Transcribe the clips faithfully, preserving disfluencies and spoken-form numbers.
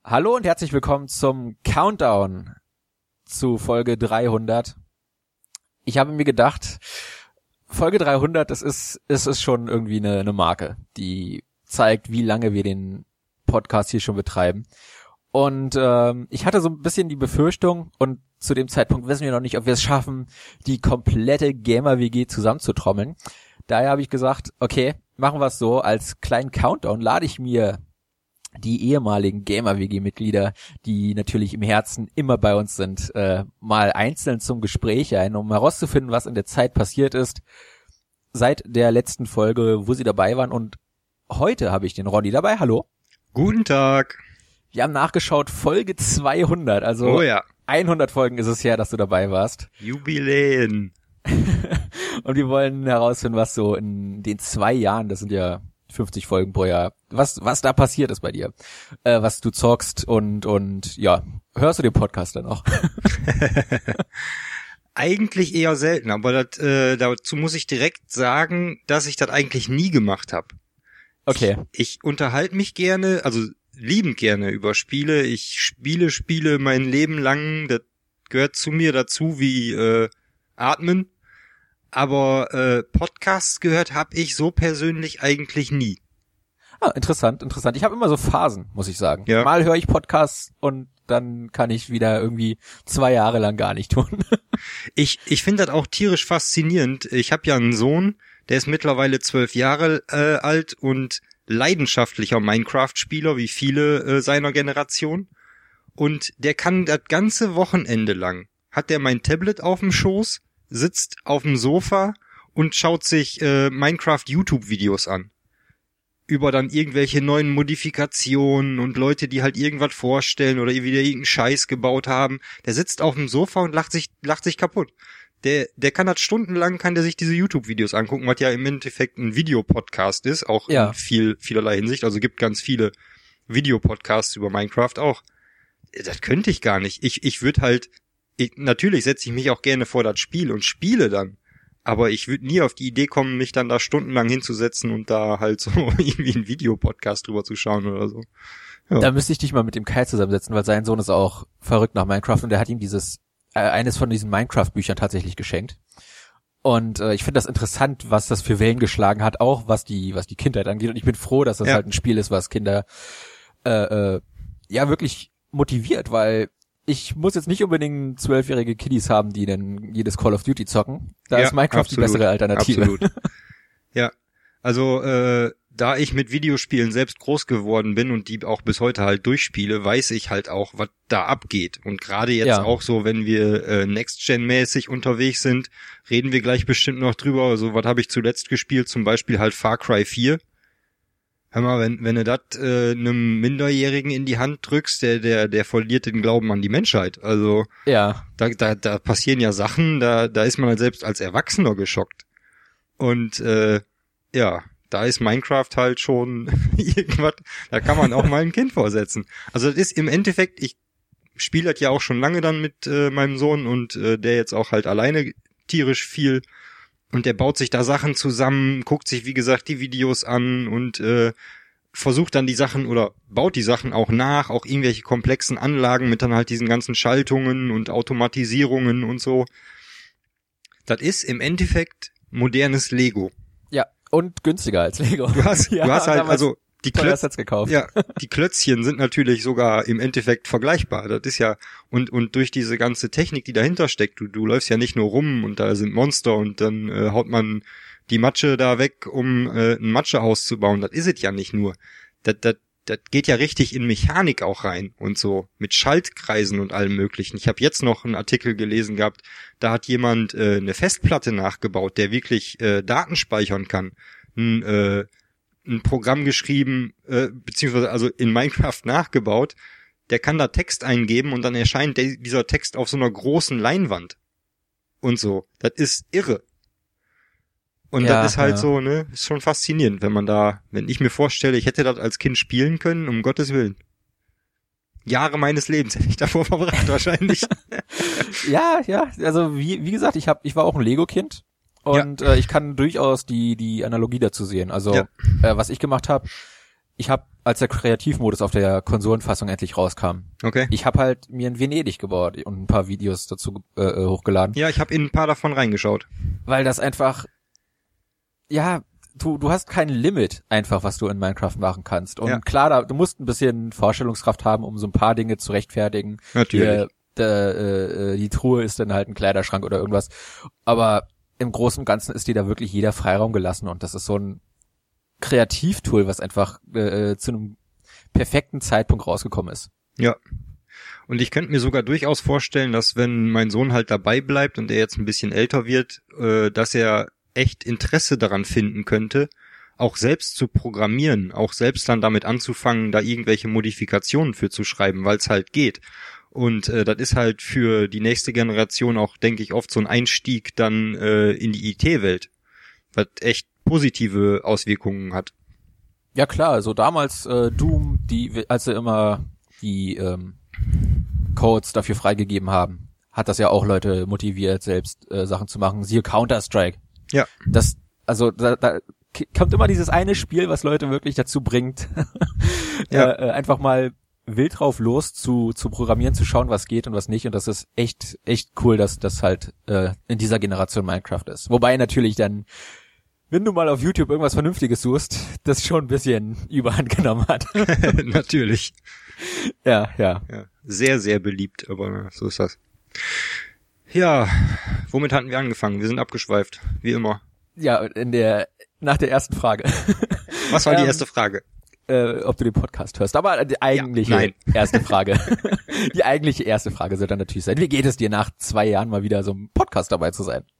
Hallo und herzlich willkommen zum Countdown zu Folge dreihundert. Ich habe mir gedacht, Folge dreihundert, das ist, es ist schon irgendwie eine, eine Marke, die zeigt, wie lange wir den Podcast hier schon betreiben. Und ähm, ich hatte so ein bisschen die Befürchtung, und zu dem Zeitpunkt wissen wir noch nicht, ob wir es schaffen, die komplette Gamer-W G zusammenzutrommeln. Daher habe ich gesagt, okay, machen wir es so, als kleinen Countdown lade ich mir die ehemaligen Gamer-W G-Mitglieder, die natürlich im Herzen immer bei uns sind, äh, mal einzeln zum Gespräch ein, um herauszufinden, was in der Zeit passiert ist, seit der letzten Folge, wo sie dabei waren. Und heute habe ich den Ronny dabei. Hallo. Guten Tag. Wir haben nachgeschaut, Folge zweihundert, also oh ja. hundert Folgen ist es her, dass du dabei warst. Jubiläen. Und wir wollen herausfinden, was so in den zwei Jahren, das sind ja fünfzig Folgen pro Jahr, was was da passiert ist bei dir, äh, was du zockst und und ja, hörst du den Podcast dann auch? Eigentlich eher selten, aber das, äh, dazu muss ich direkt sagen, dass ich das eigentlich nie gemacht habe. Okay. Ich, ich unterhalte mich gerne, also liebend gerne über Spiele. Ich spiele Spiele mein Leben lang, das gehört zu mir dazu wie äh, Atmen. Aber äh, Podcasts gehört habe ich so persönlich eigentlich nie. Ah, interessant, interessant. Ich habe immer so Phasen, muss ich sagen. Ja. Mal höre ich Podcasts und dann kann ich wieder irgendwie zwei Jahre lang gar nicht tun. Ich ich finde das auch tierisch faszinierend. Ich habe ja einen Sohn, der ist mittlerweile zwölf Jahre äh, alt und leidenschaftlicher Minecraft-Spieler, wie viele äh, seiner Generation. Und der kann das ganze Wochenende lang, hat der mein Tablet auf dem Schoß, sitzt auf dem Sofa und schaut sich äh, Minecraft-YouTube-Videos an. Über dann irgendwelche neuen Modifikationen und Leute, die halt irgendwas vorstellen oder wieder irgendeinen Scheiß gebaut haben. Der sitzt auf dem Sofa und lacht sich lacht sich kaputt. Der der kann das stundenlang, kann der sich diese YouTube-Videos angucken, was ja im Endeffekt ein Videopodcast ist, auch ja. in viel vielerlei Hinsicht. Also gibt ganz viele Videopodcasts über Minecraft auch. Das könnte ich gar nicht. Ich ich würde halt Ich, natürlich setze ich mich auch gerne vor das Spiel und spiele dann, aber ich würde nie auf die Idee kommen, mich dann da stundenlang hinzusetzen und da halt so irgendwie einen Videopodcast drüber zu schauen oder so. Ja. Da müsste ich dich mal mit dem Kai zusammensetzen, weil sein Sohn ist auch verrückt nach Minecraft und der hat ihm dieses äh, eines von diesen Minecraft-Büchern tatsächlich geschenkt. Und äh, ich finde das interessant, was das für Wellen geschlagen hat, auch was die was die Kindheit angeht. Und ich bin froh, dass das ja. halt ein Spiel ist, was Kinder äh, äh, ja wirklich motiviert, weil ich muss jetzt nicht unbedingt zwölfjährige Kiddies haben, die dann jedes Call of Duty zocken. Da ja, ist Minecraft absolut, die bessere Alternative. Absolut. Ja, also äh, da ich mit Videospielen selbst groß geworden bin und die auch bis heute halt durchspiele, weiß ich halt auch, was da abgeht. Und gerade jetzt ja. auch so, wenn wir äh, Next-Gen-mäßig unterwegs sind, reden wir gleich bestimmt noch drüber. Also was habe ich zuletzt gespielt? Zum Beispiel halt Far Cry vier. Hör mal, wenn, wenn du das äh, einem Minderjährigen in die Hand drückst, der, der, der verliert den Glauben an die Menschheit. Also, ja. da, da, da passieren ja Sachen, da, da ist man halt selbst als Erwachsener geschockt. Und, äh, ja, da ist Minecraft halt schon irgendwas, da kann man auch mal ein Kind vorsetzen. Also, das ist im Endeffekt, ich spiele das ja auch schon lange dann mit äh, meinem Sohn und äh, der jetzt auch halt alleine tierisch viel. Und der baut sich da Sachen zusammen, guckt sich, wie gesagt, die Videos an und äh, versucht dann die Sachen oder baut die Sachen auch nach, auch irgendwelche komplexen Anlagen mit dann halt diesen ganzen Schaltungen und Automatisierungen und so. Das ist im Endeffekt modernes Lego. Ja, und günstiger als Lego. Du hast, ja, du hast halt, also die Klötz- gekauft. Ja, die Klötzchen sind natürlich sogar im Endeffekt vergleichbar. Das ist ja, und und durch diese ganze Technik, die dahinter steckt, du, du läufst ja nicht nur rum und da sind Monster und dann äh, haut man die Matsche da weg, um äh, ein Matschehaus zu bauen. Das ist es ja nicht nur. Das, das, das geht ja richtig in Mechanik auch rein und so, mit Schaltkreisen und allem möglichen. Ich habe jetzt noch einen Artikel gelesen gehabt, da hat jemand äh, eine Festplatte nachgebaut, der wirklich äh, Daten speichern kann. Ein, äh, ein Programm geschrieben, äh, beziehungsweise also in Minecraft nachgebaut, der kann da Text eingeben und dann erscheint der, dieser Text auf so einer großen Leinwand. Und so. Das ist irre. Und ja, das ist halt ja. so, ne, ist schon faszinierend, wenn man da, wenn ich mir vorstelle, ich hätte das als Kind spielen können, um Gottes Willen. Jahre meines Lebens hätte ich davor verbracht, wahrscheinlich. Ja, ja, also wie wie gesagt, ich hab, ich war auch ein Lego-Kind. Und ja. äh, ich kann durchaus die die Analogie dazu sehen. Also ja. äh, was ich gemacht habe, ich habe, als der Kreativmodus auf der Konsolenfassung endlich rauskam, Okay. ich habe halt mir ein Venedig gebaut und ein paar Videos dazu äh, hochgeladen. Ja, ich habe in ein paar davon reingeschaut. Weil das einfach, ja, du du hast kein Limit einfach, was du in Minecraft machen kannst. Und Ja. klar, da, du musst ein bisschen Vorstellungskraft haben, um so ein paar Dinge zu rechtfertigen. Natürlich. Die, der, äh, die Truhe ist dann halt ein Kleiderschrank oder irgendwas. Aber im Großen und Ganzen ist dir da wirklich jeder Freiraum gelassen. Und das ist so ein Kreativtool, was einfach äh, zu einem perfekten Zeitpunkt rausgekommen ist. Ja. Und ich könnte mir sogar durchaus vorstellen, dass wenn mein Sohn halt dabei bleibt und er jetzt ein bisschen älter wird, äh, dass er echt Interesse daran finden könnte, auch selbst zu programmieren, auch selbst dann damit anzufangen, da irgendwelche Modifikationen für zu schreiben, weil es halt geht. Und äh, das ist halt für die nächste Generation auch, denke ich, oft so ein Einstieg dann äh, in die I T-Welt, was echt positive Auswirkungen hat. Ja klar, also damals äh, Doom, die, als sie immer die ähm, Codes dafür freigegeben haben, hat das ja auch Leute motiviert, selbst äh, Sachen zu machen. Siehe Counter-Strike. Ja. Das, also da, da kommt immer dieses eine Spiel, was Leute wirklich dazu bringt, Ja. äh, einfach mal wild drauf los zu zu programmieren, zu schauen, was geht und was nicht. Und das ist echt echt cool, dass das halt äh, in dieser Generation Minecraft ist. Wobei natürlich dann, wenn du mal auf YouTube irgendwas Vernünftiges suchst, das schon ein bisschen Überhand genommen hat. Natürlich. Ja, ja. Ja. Sehr, sehr beliebt, aber so ist das. Ja, womit hatten wir angefangen? Wir sind abgeschweift, wie immer. Ja, in der nach der ersten Frage. Was war die Ähm, erste Frage? Äh, ob du den Podcast hörst. Aber die eigentliche Ja, nein. erste Frage. Die eigentliche erste Frage soll dann natürlich sein: Wie geht es dir nach zwei Jahren mal wieder so einem Podcast dabei zu sein?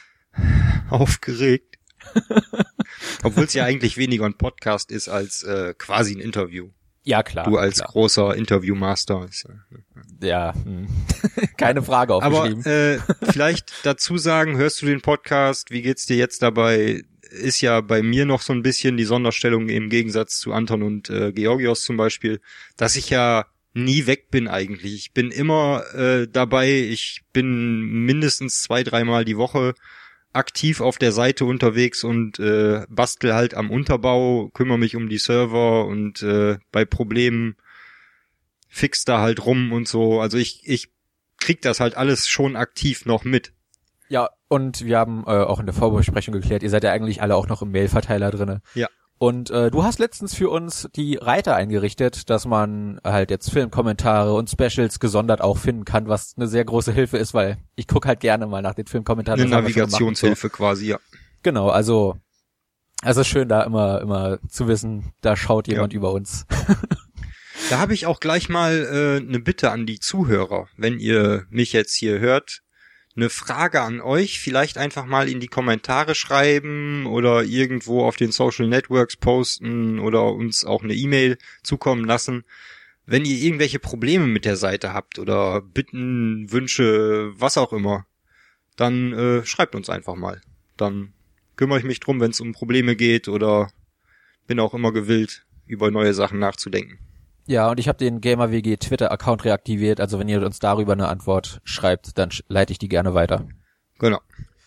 Aufgeregt. Obwohl es ja eigentlich weniger ein Podcast ist als äh, quasi ein Interview. Ja, klar. Du als klar. großer Interviewmaster. Ist, äh, Ja, hm. Keine Frage Aber aufgeschrieben. äh, vielleicht dazu sagen, hörst du den Podcast, wie geht's dir jetzt dabei? Ist ja bei mir noch so ein bisschen die Sonderstellung im Gegensatz zu Anton und äh, Georgios zum Beispiel, dass ich ja nie weg bin eigentlich. Ich bin immer äh, dabei, ich bin mindestens zwei, dreimal die Woche aktiv auf der Seite unterwegs und äh, bastel halt am Unterbau, kümmere mich um die Server und äh, bei Problemen fix da halt rum und so. Also ich ich krieg das halt alles schon aktiv noch mit. Ja, und wir haben äh, auch in der Vorbesprechung geklärt, ihr seid ja eigentlich alle auch noch im Mailverteiler drinne. Ja. Und äh, du hast letztens für uns die Reiter eingerichtet, dass man halt jetzt Filmkommentare und Specials gesondert auch finden kann, was eine sehr große Hilfe ist, weil ich gucke halt gerne mal nach den Filmkommentaren. Eine Das haben wir schon gemacht und Navigationshilfe quasi, ja. So. Genau, also also schön da immer immer zu wissen, da schaut jemand Ja. über uns. Da habe ich auch gleich mal äh, eine Bitte an die Zuhörer, wenn ihr mich jetzt hier hört. Eine Frage an euch, vielleicht einfach mal in die Kommentare schreiben oder irgendwo auf den Social Networks posten oder uns auch eine E-Mail zukommen lassen. Wenn ihr irgendwelche Probleme mit der Seite habt oder Bitten, Wünsche, was auch immer, dann äh, schreibt uns einfach mal. Dann kümmere ich mich drum, wenn es um Probleme geht oder bin auch immer gewillt, über neue Sachen nachzudenken. Ja, und ich habe den GamerWG Twitter-Account reaktiviert, also wenn ihr uns darüber eine Antwort schreibt, dann sch- leite ich die gerne weiter. Genau.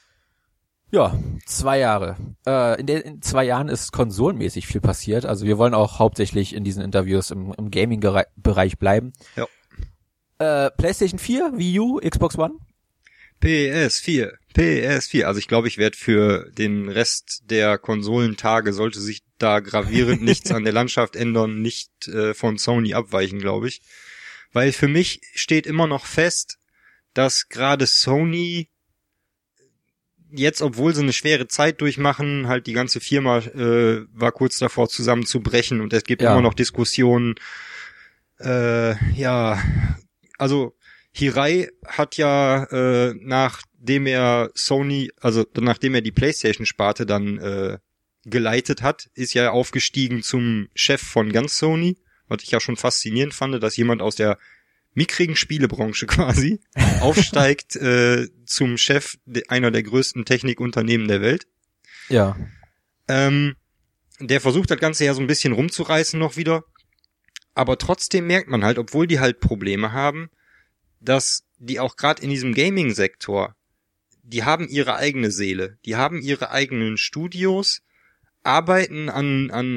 Ja, zwei Jahre. Äh, in den in zwei Jahren ist konsolenmäßig viel passiert. Also wir wollen auch hauptsächlich in diesen Interviews im, im Gaming-Bereich bleiben. Ja. Äh, PlayStation vier, Wii U, Xbox One? P S vier, P S vier. Also ich glaube, ich werde für den Rest der Konsolentage, sollte sich da gravierend nichts an der Landschaft ändern, nicht äh, von Sony abweichen, glaube ich. Weil für mich steht immer noch fest, dass gerade Sony jetzt, obwohl sie eine schwere Zeit durchmachen, halt die ganze Firma äh, war kurz davor zusammenzubrechen und es gibt Ja. immer noch Diskussionen. Äh, ja, also Hirai hat ja, äh, nachdem er Sony, also nachdem er die PlayStation-Sparte dann äh, geleitet hat, ist ja aufgestiegen zum Chef von ganz Sony, was ich ja schon faszinierend fand, dass jemand aus der mickrigen Spielebranche quasi aufsteigt äh, zum Chef de- einer der größten Technikunternehmen der Welt. Ja. Ähm, der versucht das Ganze ja so ein bisschen rumzureißen noch wieder, aber trotzdem merkt man halt, obwohl die halt Probleme haben, dass die auch gerade in diesem Gaming-Sektor, die haben ihre eigene Seele, die haben ihre eigenen Studios, arbeiten an an auch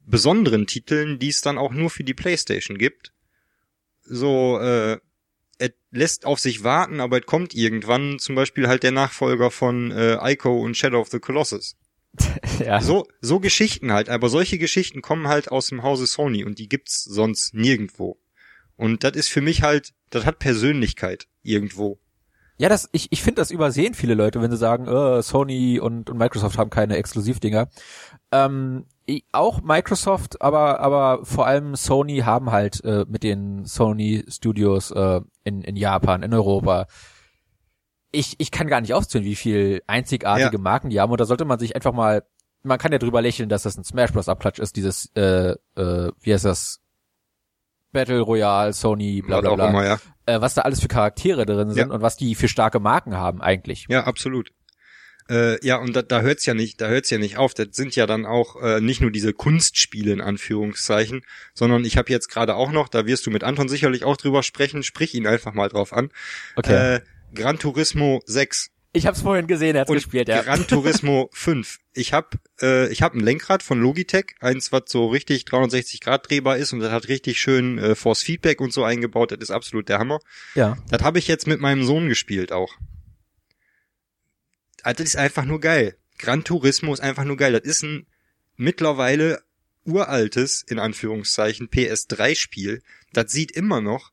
besonderen Titeln, die es dann auch nur für die PlayStation gibt. So, äh, er lässt auf sich warten, aber es kommt irgendwann, zum Beispiel halt der Nachfolger von äh, Ico und Shadow of the Colossus. Ja. So, so Geschichten halt, aber solche Geschichten kommen halt aus dem Hause Sony und die gibt's sonst nirgendwo. Und das ist für mich halt, das hat Persönlichkeit irgendwo. Ja, das, ich, ich finde, das übersehen viele Leute, wenn sie sagen, äh, Sony und, und Microsoft haben keine Exklusivdinger. Ähm, ich, auch Microsoft, aber, aber vor allem Sony haben halt äh, mit den Sony Studios äh, in, in Japan, in Europa. Ich, ich kann gar nicht aufzählen, wie viel einzigartige Ja. Marken die haben. Und da sollte man sich einfach mal, man kann ja drüber lächeln, dass das ein Smash Bros. Abklatsch ist, dieses, äh, äh, wie heißt das? Battle Royale, Sony, bla bla Was bla. auch immer, ja. Äh, was da alles für Charaktere drin sind Ja. und was die für starke Marken haben eigentlich. Ja, absolut. Äh, ja, und da, da hört's ja nicht, da hört's ja nicht auf. Das sind ja dann auch äh, nicht nur diese Kunstspiele in Anführungszeichen, sondern ich habe jetzt gerade auch noch, da wirst du mit Anton sicherlich auch drüber sprechen, sprich ihn einfach mal drauf an. Okay. Äh, Gran Turismo sechs Ich hab's vorhin gesehen, er hat's und gespielt, ja. Gran Turismo fünf. Ich hab äh, ich hab ein Lenkrad von Logitech, eins, was so richtig dreihundertsechzig Grad drehbar ist und das hat richtig schön äh, Force Feedback und so eingebaut. Das ist absolut der Hammer. Ja. Das habe ich jetzt mit meinem Sohn gespielt auch. Das ist einfach nur geil. Gran Turismo ist einfach nur geil. Das ist ein mittlerweile uraltes, in Anführungszeichen, P S drei Spiel. Das sieht immer noch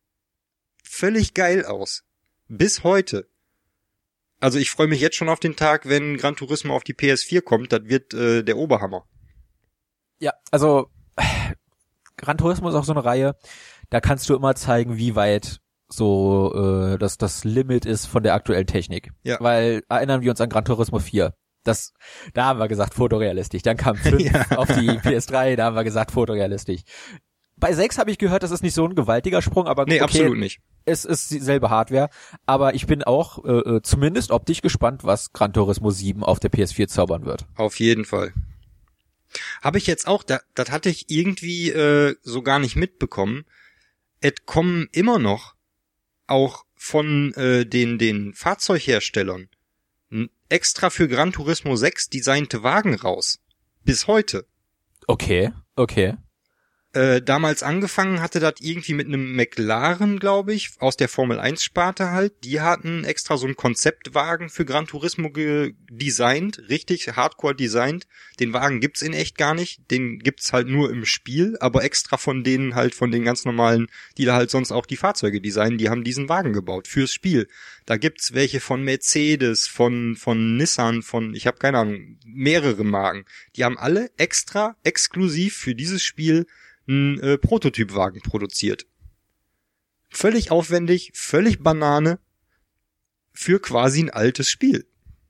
völlig geil aus. Bis heute. Also ich freue mich jetzt schon auf den Tag, wenn Gran Turismo auf die P S vier kommt. Das wird äh, der Oberhammer. Ja, also Gran Turismo ist auch so eine Reihe, da kannst du immer zeigen, wie weit so äh, das das Limit ist von der aktuellen Technik. Ja. Weil erinnern wir uns an Gran Turismo vier. Das, da haben wir gesagt, fotorealistisch. Dann kam fünf Ja. auf die P S drei, da haben wir gesagt, fotorealistisch. Bei sechs habe ich gehört, das ist nicht so ein gewaltiger Sprung, aber Nee, okay, absolut nicht. es ist dieselbe Hardware. Aber ich bin auch äh, zumindest optisch gespannt, was Gran Turismo sieben auf der P S vier zaubern wird. Auf jeden Fall. Habe ich jetzt auch, da, das hatte ich irgendwie äh, so gar nicht mitbekommen. Es kommen immer noch auch von äh, den den Fahrzeugherstellern n- extra für Gran Turismo sechs designte Wagen raus. Bis heute. Okay, okay. Äh, damals angefangen hatte das irgendwie mit einem McLaren, glaube ich, aus der Formel eins Sparte halt. Die hatten extra so einen Konzeptwagen für Gran Turismo ge- designt, richtig hardcore designt. Den Wagen gibt's in echt gar nicht, den gibt's halt nur im Spiel, aber extra von denen halt, von den ganz normalen, die da halt sonst auch die Fahrzeuge designen, die haben diesen Wagen gebaut fürs Spiel. Da gibt's welche von Mercedes, von von Nissan, von, ich habe keine Ahnung, mehrere Marken. Die haben alle extra, exklusiv für dieses Spiel einen äh, Prototypwagen produziert. Völlig aufwendig, völlig Banane für quasi ein altes Spiel.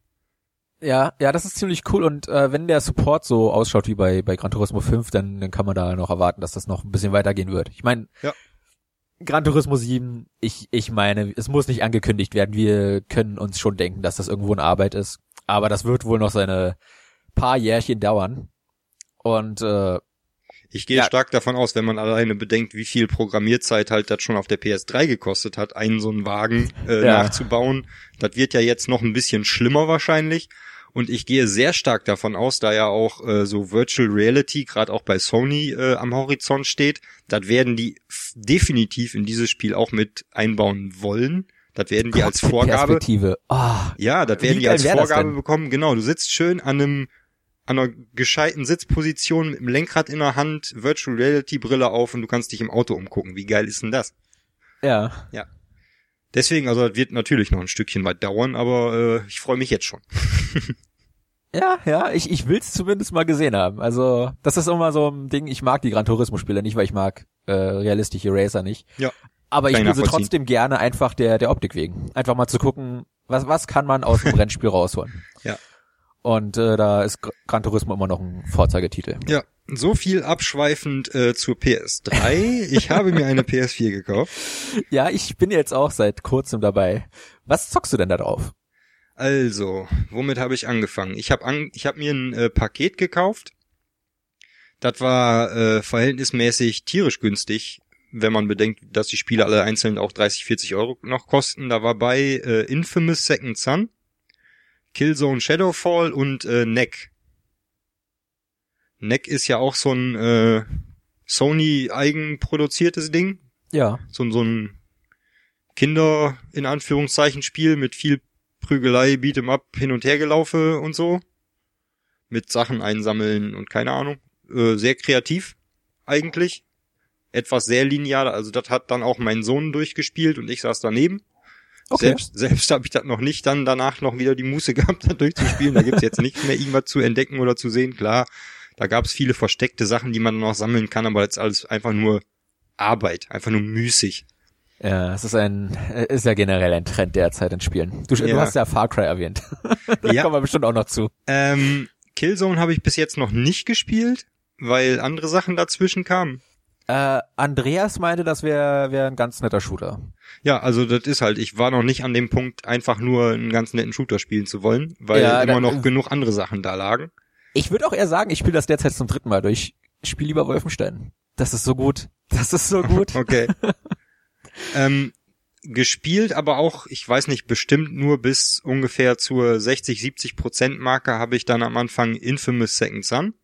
Ja, ja, das ist ziemlich cool und äh, wenn der Support so ausschaut wie bei bei Gran Turismo fünf, dann dann kann man da noch erwarten, dass das noch ein bisschen weitergehen wird. Ich meine, Ja. Gran Turismo sieben, ich ich meine, es muss nicht angekündigt werden. Wir können uns schon denken, dass das irgendwo in Arbeit ist, aber das wird wohl noch seine paar Jährchen dauern. Und äh, Ich gehe Ja. stark davon aus, wenn man alleine bedenkt, wie viel Programmierzeit halt das schon auf der P S drei gekostet hat, einen so einen Wagen äh, Ja. nachzubauen. Das wird ja jetzt noch ein bisschen schlimmer wahrscheinlich. Und ich gehe sehr stark davon aus, da ja auch äh, so Virtual Reality gerade auch bei Sony äh, am Horizont steht, das werden die f- definitiv in dieses Spiel auch mit einbauen wollen. Das werden die als Vorgabe. Perspektive. Ah, Ja, das Wie werden die geil als wär das Vorgabe denn? bekommen. Genau, du sitzt schön an einem an einer gescheiten Sitzposition mit dem Lenkrad in der Hand, Virtual Reality Brille auf und du kannst dich im Auto umgucken. Wie geil ist denn das? ja. Deswegen, also das wird natürlich noch ein Stückchen weit dauern, aber äh, ich freue mich jetzt schon. Ja, ja, ich, ich will's zumindest mal gesehen haben. Also, das ist immer so ein Ding, ich mag die Gran Turismo-Spiele nicht, weil ich mag äh, realistische Racer nicht. Ja. Aber ich Kann ich spiele sie nachvollziehen. trotzdem gerne einfach der der Optik wegen. Einfach mal zu gucken, was was kann man aus dem Rennspiel rausholen. Ja. Und äh, da ist Gr- Gran Turismo immer noch ein Vorzeigetitel. Ja, so viel abschweifend äh, zur P S drei. Ich habe mir eine P S vier gekauft. Ja, ich bin jetzt auch seit kurzem dabei. Was zockst du denn da drauf? Also, womit habe ich angefangen? Ich habe an, ich habe mir ein äh, Paket gekauft. Das war äh, verhältnismäßig tierisch günstig, wenn man bedenkt, dass die Spiele alle einzeln auch dreißig, vierzig Euro noch kosten. Da war bei äh, Infamous Second Son, Killzone Shadowfall und äh, Neck. N E C ist ja auch so ein äh, Sony eigenproduziertes Ding. Ja. So, so ein Kinder, in Anführungszeichen, Spiel mit viel Prügelei, Beat'em Up, hin und her gelaufe und so. Mit Sachen einsammeln und keine Ahnung. Äh, sehr kreativ, eigentlich. Etwas sehr linear, also das hat dann auch mein Sohn durchgespielt und ich saß daneben. Okay. Selbst, selbst habe ich das noch nicht dann danach noch wieder die Muße gehabt, da durchzuspielen. Da gibt's jetzt nicht mehr irgendwas zu entdecken oder zu sehen. Klar, da gab's viele versteckte Sachen, die man noch sammeln kann, aber jetzt alles einfach nur Arbeit, einfach nur müßig. Ja, es ist ein, ist ja generell ein Trend derzeit in Spielen. Du, Ja. du hast ja Far Cry erwähnt. Da Ja. kommen wir bestimmt auch noch zu. Ähm, Killzone habe ich bis jetzt noch nicht gespielt, weil andere Sachen dazwischen kamen. Äh, Andreas meinte, das wäre wär ein ganz netter Shooter. Ja, also das ist halt, ich war noch nicht an dem Punkt, einfach nur einen ganz netten Shooter spielen zu wollen, weil Ja, immer dann- noch genug andere Sachen da lagen. Ich würde auch eher sagen, ich spiele das derzeit zum dritten Mal durch. Ich spiele lieber Wolfenstein. Das ist so gut. Das ist so gut. Okay. ähm, gespielt, aber auch, ich weiß nicht, bestimmt nur bis ungefähr zur sechzig, siebzig Prozent Marke habe ich dann am Anfang Infamous Second Son.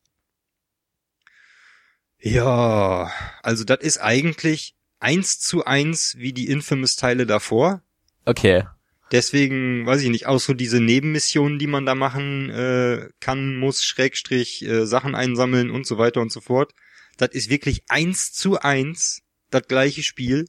Ja, also das ist eigentlich eins zu eins wie die Infamous-Teile davor. Okay. Deswegen, weiß ich nicht, auch so diese Nebenmissionen, die man da machen äh, kann, muss, Schrägstrich, äh, Sachen einsammeln und so weiter und so fort. Das ist wirklich eins zu eins das gleiche Spiel.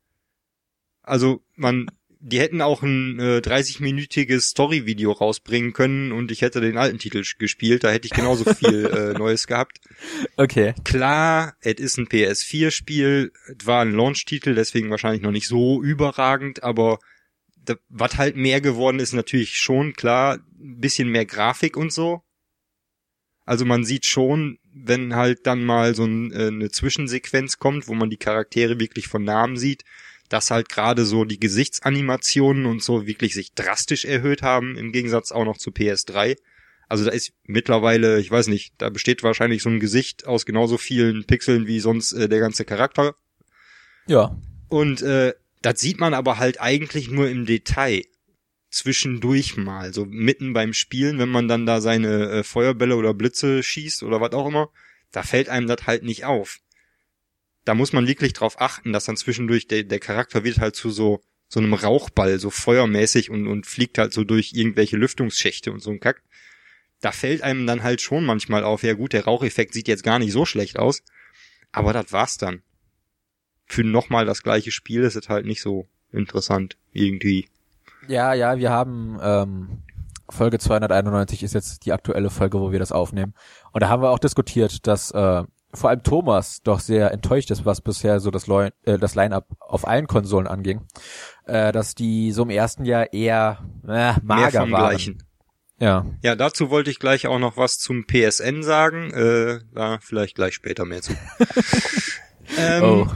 Also man, die hätten auch ein äh, dreißig-minütiges Story-Video rausbringen können und ich hätte den alten Titel gespielt, da hätte ich genauso viel äh, Neues gehabt. Okay. Klar, es ist ein P S vier Spiel, es war ein Launch-Titel, deswegen wahrscheinlich noch nicht so überragend, aber da, was halt mehr geworden ist, natürlich schon, klar, ein bisschen mehr Grafik und so. Also man sieht schon, wenn halt dann mal so ein, äh, eine Zwischensequenz kommt, wo man die Charaktere wirklich von Namen sieht, dass halt gerade so die Gesichtsanimationen und so wirklich sich drastisch erhöht haben, im Gegensatz auch noch zu P S drei. Also da ist mittlerweile, ich weiß nicht, da besteht wahrscheinlich so ein Gesicht aus genauso vielen Pixeln wie sonst äh, der ganze Charakter. Ja. Und äh, das sieht man aber halt eigentlich nur im Detail. Zwischendurch mal, so mitten beim Spielen, wenn man dann da seine äh, Feuerbälle oder Blitze schießt oder was auch immer, da fällt einem das halt nicht auf. Da muss man wirklich drauf achten, dass dann zwischendurch der, der Charakter wird halt zu so so einem Rauchball, so feuermäßig und, und fliegt halt so durch irgendwelche Lüftungsschächte und so ein Kack. Da fällt einem dann halt schon manchmal auf, ja gut, der Raucheffekt sieht jetzt gar nicht so schlecht aus, aber das war's dann. Für nochmal das gleiche Spiel ist es halt nicht so interessant, irgendwie. Ja, ja, wir haben ähm, Folge zweihunderteinundneunzig ist jetzt die aktuelle Folge, wo wir das aufnehmen. Und da haben wir auch diskutiert, dass äh, vor allem Thomas doch sehr enttäuscht ist, was bisher so das, Leu- äh, das Line-Up auf allen Konsolen anging. Äh, dass die so im ersten Jahr eher äh, mager Mehr vom waren. Gleichen. Ja. Ja, dazu wollte ich gleich auch noch was zum P S N sagen. Äh, da vielleicht gleich später mehr zu. ähm, Oh.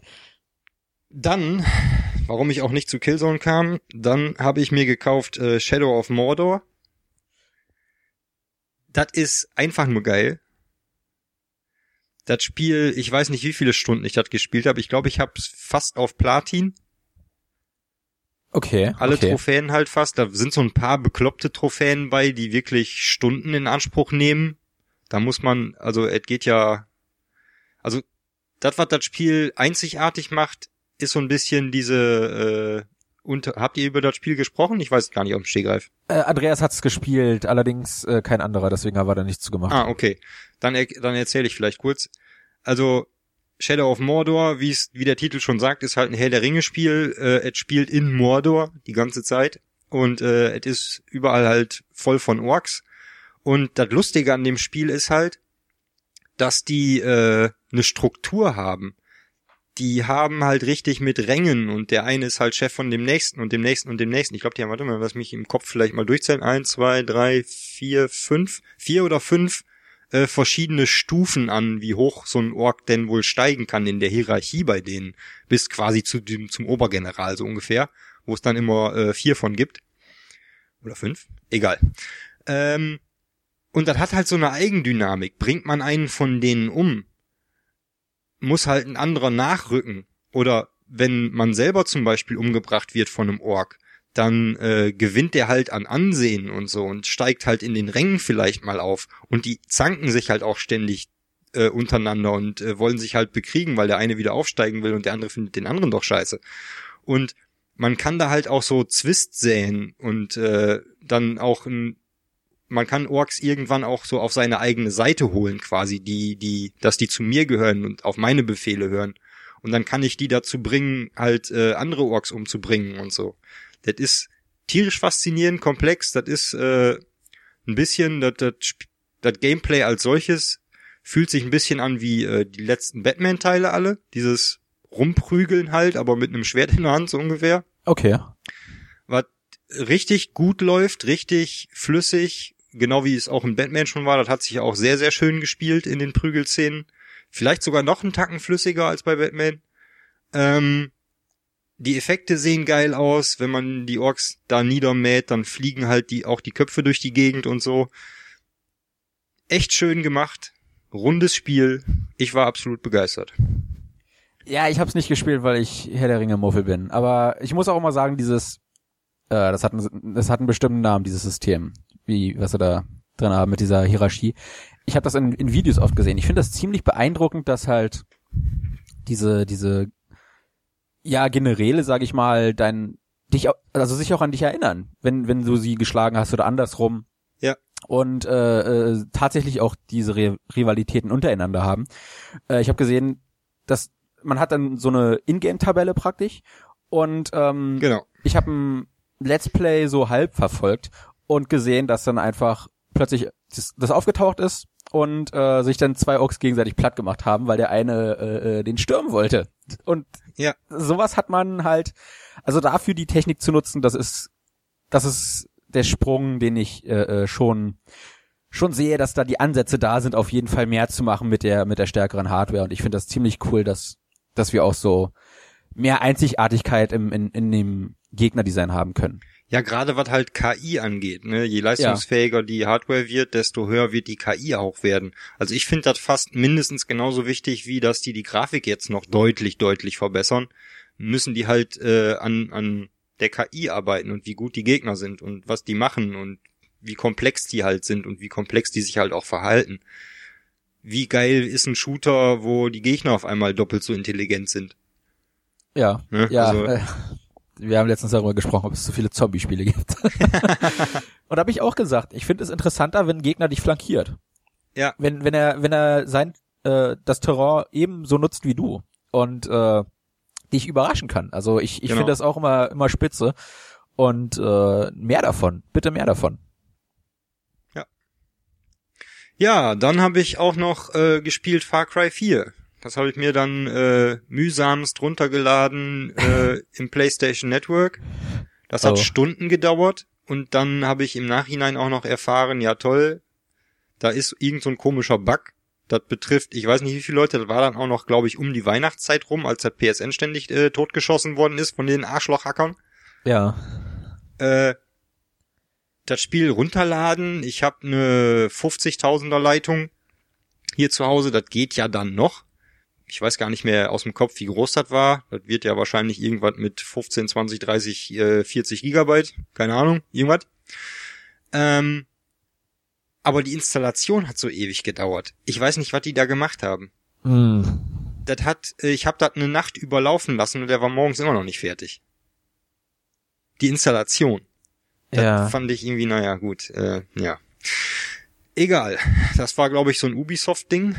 Dann, warum ich auch nicht zu Killzone kam, dann habe ich mir gekauft äh, Shadow of Mordor. Das ist einfach nur geil. Das Spiel, ich weiß nicht, wie viele Stunden ich das gespielt habe. Ich glaube, ich habe es fast auf Platin. Okay. Alle okay. Trophäen halt fast. Da sind so ein paar bekloppte Trophäen bei, die wirklich Stunden in Anspruch nehmen. Da muss man, also es geht ja, also das, was das Spiel einzigartig macht, ist so ein bisschen diese, äh, unter, habt ihr über das Spiel gesprochen? Ich weiß es gar nicht auf dem Stegreif. Äh, Andreas hat's gespielt, allerdings äh, kein anderer, deswegen haben wir da nichts zu gemacht. Ah, okay. Dann, er, dann erzähle ich vielleicht kurz. Also, Shadow of Mordor, wie es, wie der Titel schon sagt, ist halt ein Herr der Ringe-Spiel. Äh, es spielt in Mordor die ganze Zeit. Und äh, es ist überall halt voll von Orks. Und das Lustige an dem Spiel ist halt, dass die äh, eine Struktur haben. Die haben halt richtig mit Rängen und der eine ist halt Chef von dem nächsten und dem nächsten und dem nächsten. Ich glaube, die haben, warte mal, lass mich im Kopf vielleicht mal durchzählen. Eins, zwei, drei, vier, fünf, vier oder fünf äh, verschiedene Stufen an, wie hoch so ein Ork denn wohl steigen kann in der Hierarchie bei denen. Bis quasi zu dem, zum Obergeneral so ungefähr, wo es dann immer äh, vier von gibt. Oder fünf, egal. Ähm, und das hat halt so eine Eigendynamik. Bringt man einen von denen um, muss halt ein anderer nachrücken. Oder wenn man selber zum Beispiel umgebracht wird von einem Ork, dann äh, gewinnt der halt an Ansehen und so und steigt halt in den Rängen vielleicht mal auf. Und die zanken sich halt auch ständig äh, untereinander und äh, wollen sich halt bekriegen, weil der eine wieder aufsteigen will und der andere findet den anderen doch scheiße. Und man kann da halt auch so Zwist säen und äh, dann auch ein, man kann Orks irgendwann auch so auf seine eigene Seite holen quasi, die, die, dass die zu mir gehören und auf meine Befehle hören. Und dann kann ich die dazu bringen, halt äh, andere Orks umzubringen und so. Das ist tierisch faszinierend, komplex. Das ist äh, ein bisschen, das, das, das Gameplay als solches fühlt sich ein bisschen an wie äh, die letzten Batman-Teile alle. Dieses Rumprügeln halt, aber mit einem Schwert in der Hand so ungefähr. Okay. Was richtig gut läuft, richtig flüssig, genau wie es auch in Batman schon war. Das hat sich auch sehr, sehr schön gespielt in den Prügelszenen. Vielleicht sogar noch einen Tacken flüssiger als bei Batman. Ähm, die Effekte sehen geil aus. Wenn man die Orks da niedermäht, dann fliegen halt die auch die Köpfe durch die Gegend und so. Echt schön gemacht. Rundes Spiel. Ich war absolut begeistert. Ja, ich hab's nicht gespielt, weil ich Herr der Ringe Muffel bin. Aber ich muss auch immer sagen, dieses, äh, das hat, einen, das hat einen bestimmten Namen, dieses System. Wie, was sie da drin haben mit dieser Hierarchie. Ich habe das in, in Videos oft gesehen. Ich finde das ziemlich beeindruckend, dass halt diese, diese, ja, Generäle, sag ich mal, dein, dich, also sich auch an dich erinnern, wenn, wenn du sie geschlagen hast oder andersrum. Ja. Und äh, äh, tatsächlich auch diese Re- Rivalitäten untereinander haben. Äh, ich habe gesehen, dass man hat dann so eine Ingame-Tabelle praktisch und ähm, genau. Ich habe ein Let's Play so halb verfolgt und gesehen, dass dann einfach plötzlich das, das aufgetaucht ist und äh, sich dann zwei Orks gegenseitig platt gemacht haben, weil der eine äh, den stürmen wollte. Und ja, sowas hat man halt, also dafür die Technik zu nutzen, das ist, das ist der Sprung, den ich äh, schon schon sehe, dass da die Ansätze da sind, auf jeden Fall mehr zu machen mit der mit der stärkeren Hardware. Und ich finde das ziemlich cool, dass dass wir auch so mehr Einzigartigkeit im in, in dem Gegnerdesign haben können. Ja, gerade was halt K I angeht, ne, je leistungsfähiger ja. die Hardware wird, desto höher wird die K I auch werden. Also ich finde das fast mindestens genauso wichtig, wie dass die die Grafik jetzt noch deutlich, deutlich verbessern. Müssen die halt äh, an an der K I arbeiten und wie gut die Gegner sind und was die machen und wie komplex die halt sind und wie komplex die sich halt auch verhalten. Wie geil ist ein Shooter, wo die Gegner auf einmal doppelt so intelligent sind? Ja, ne? ja. Also, äh, wir haben letztens darüber gesprochen, ob es zu viele Zombie-Spiele gibt. Und da habe ich auch gesagt, ich finde es interessanter, wenn ein Gegner dich flankiert. Ja. Wenn wenn er wenn er sein äh, das Terrain ebenso nutzt wie du und äh, dich überraschen kann. Also ich ich genau. finde das auch immer immer spitze und äh, mehr davon, bitte mehr davon. Ja. Ja, dann habe ich auch noch äh, gespielt Far Cry vier. Das habe ich mir dann äh, mühsamst runtergeladen äh, im PlayStation Network. Das hat oh. Stunden gedauert und dann habe ich im Nachhinein auch noch erfahren, ja toll, da ist irgend so ein komischer Bug. Das betrifft, ich weiß nicht wie viele Leute, das war dann auch noch, glaube ich, um die Weihnachtszeit rum, als das P S N ständig äh, totgeschossen worden ist von den Arschlochhackern. Ja. Äh, das Spiel runterladen, ich habe eine fünfzigtausender Leitung hier zu Hause, das geht ja dann noch. Ich weiß gar nicht mehr aus dem Kopf, wie groß das war. Das wird ja wahrscheinlich irgendwas mit fünfzehn, zwanzig, dreißig, vierzig Gigabyte. Keine Ahnung, irgendwas. Ähm, aber die Installation hat so ewig gedauert. Ich weiß nicht, was die da gemacht haben. Mm. Das hat, ich habe das eine Nacht überlaufen lassen und der war morgens immer noch nicht fertig. Die Installation. Das ja. fand ich irgendwie, naja, gut, äh, ja. Egal. Das war, glaube ich, so ein Ubisoft-Ding.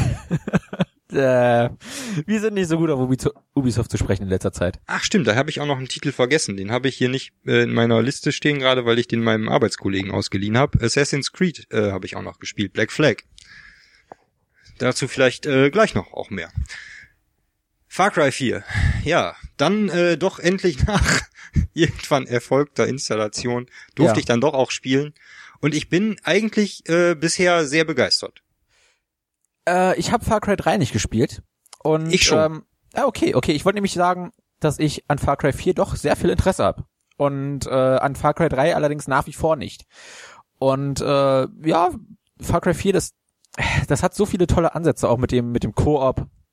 Äh, wir sind nicht so gut auf Ubisoft zu sprechen in letzter Zeit. Ach stimmt, da habe ich auch noch einen Titel vergessen. Den habe ich hier nicht äh, in meiner Liste stehen, gerade weil ich den meinem Arbeitskollegen ausgeliehen habe. Assassin's Creed äh, habe ich auch noch gespielt, Black Flag. Dazu vielleicht äh, gleich noch auch mehr. Far Cry vier. Ja, dann äh, doch endlich nach irgendwann erfolgter Installation durfte ja. ich dann doch auch spielen. Und ich bin eigentlich äh, bisher sehr begeistert. Äh, ich habe Far Cry drei nicht gespielt. Und, ich schon. Ähm, ah, okay, okay. Ich wollte nämlich sagen, dass ich an Far Cry vier doch sehr viel Interesse habe. Und äh, an Far Cry drei allerdings nach wie vor nicht. Und äh, ja, Far Cry vier, das das hat so viele tolle Ansätze, auch mit dem mit dem Koop.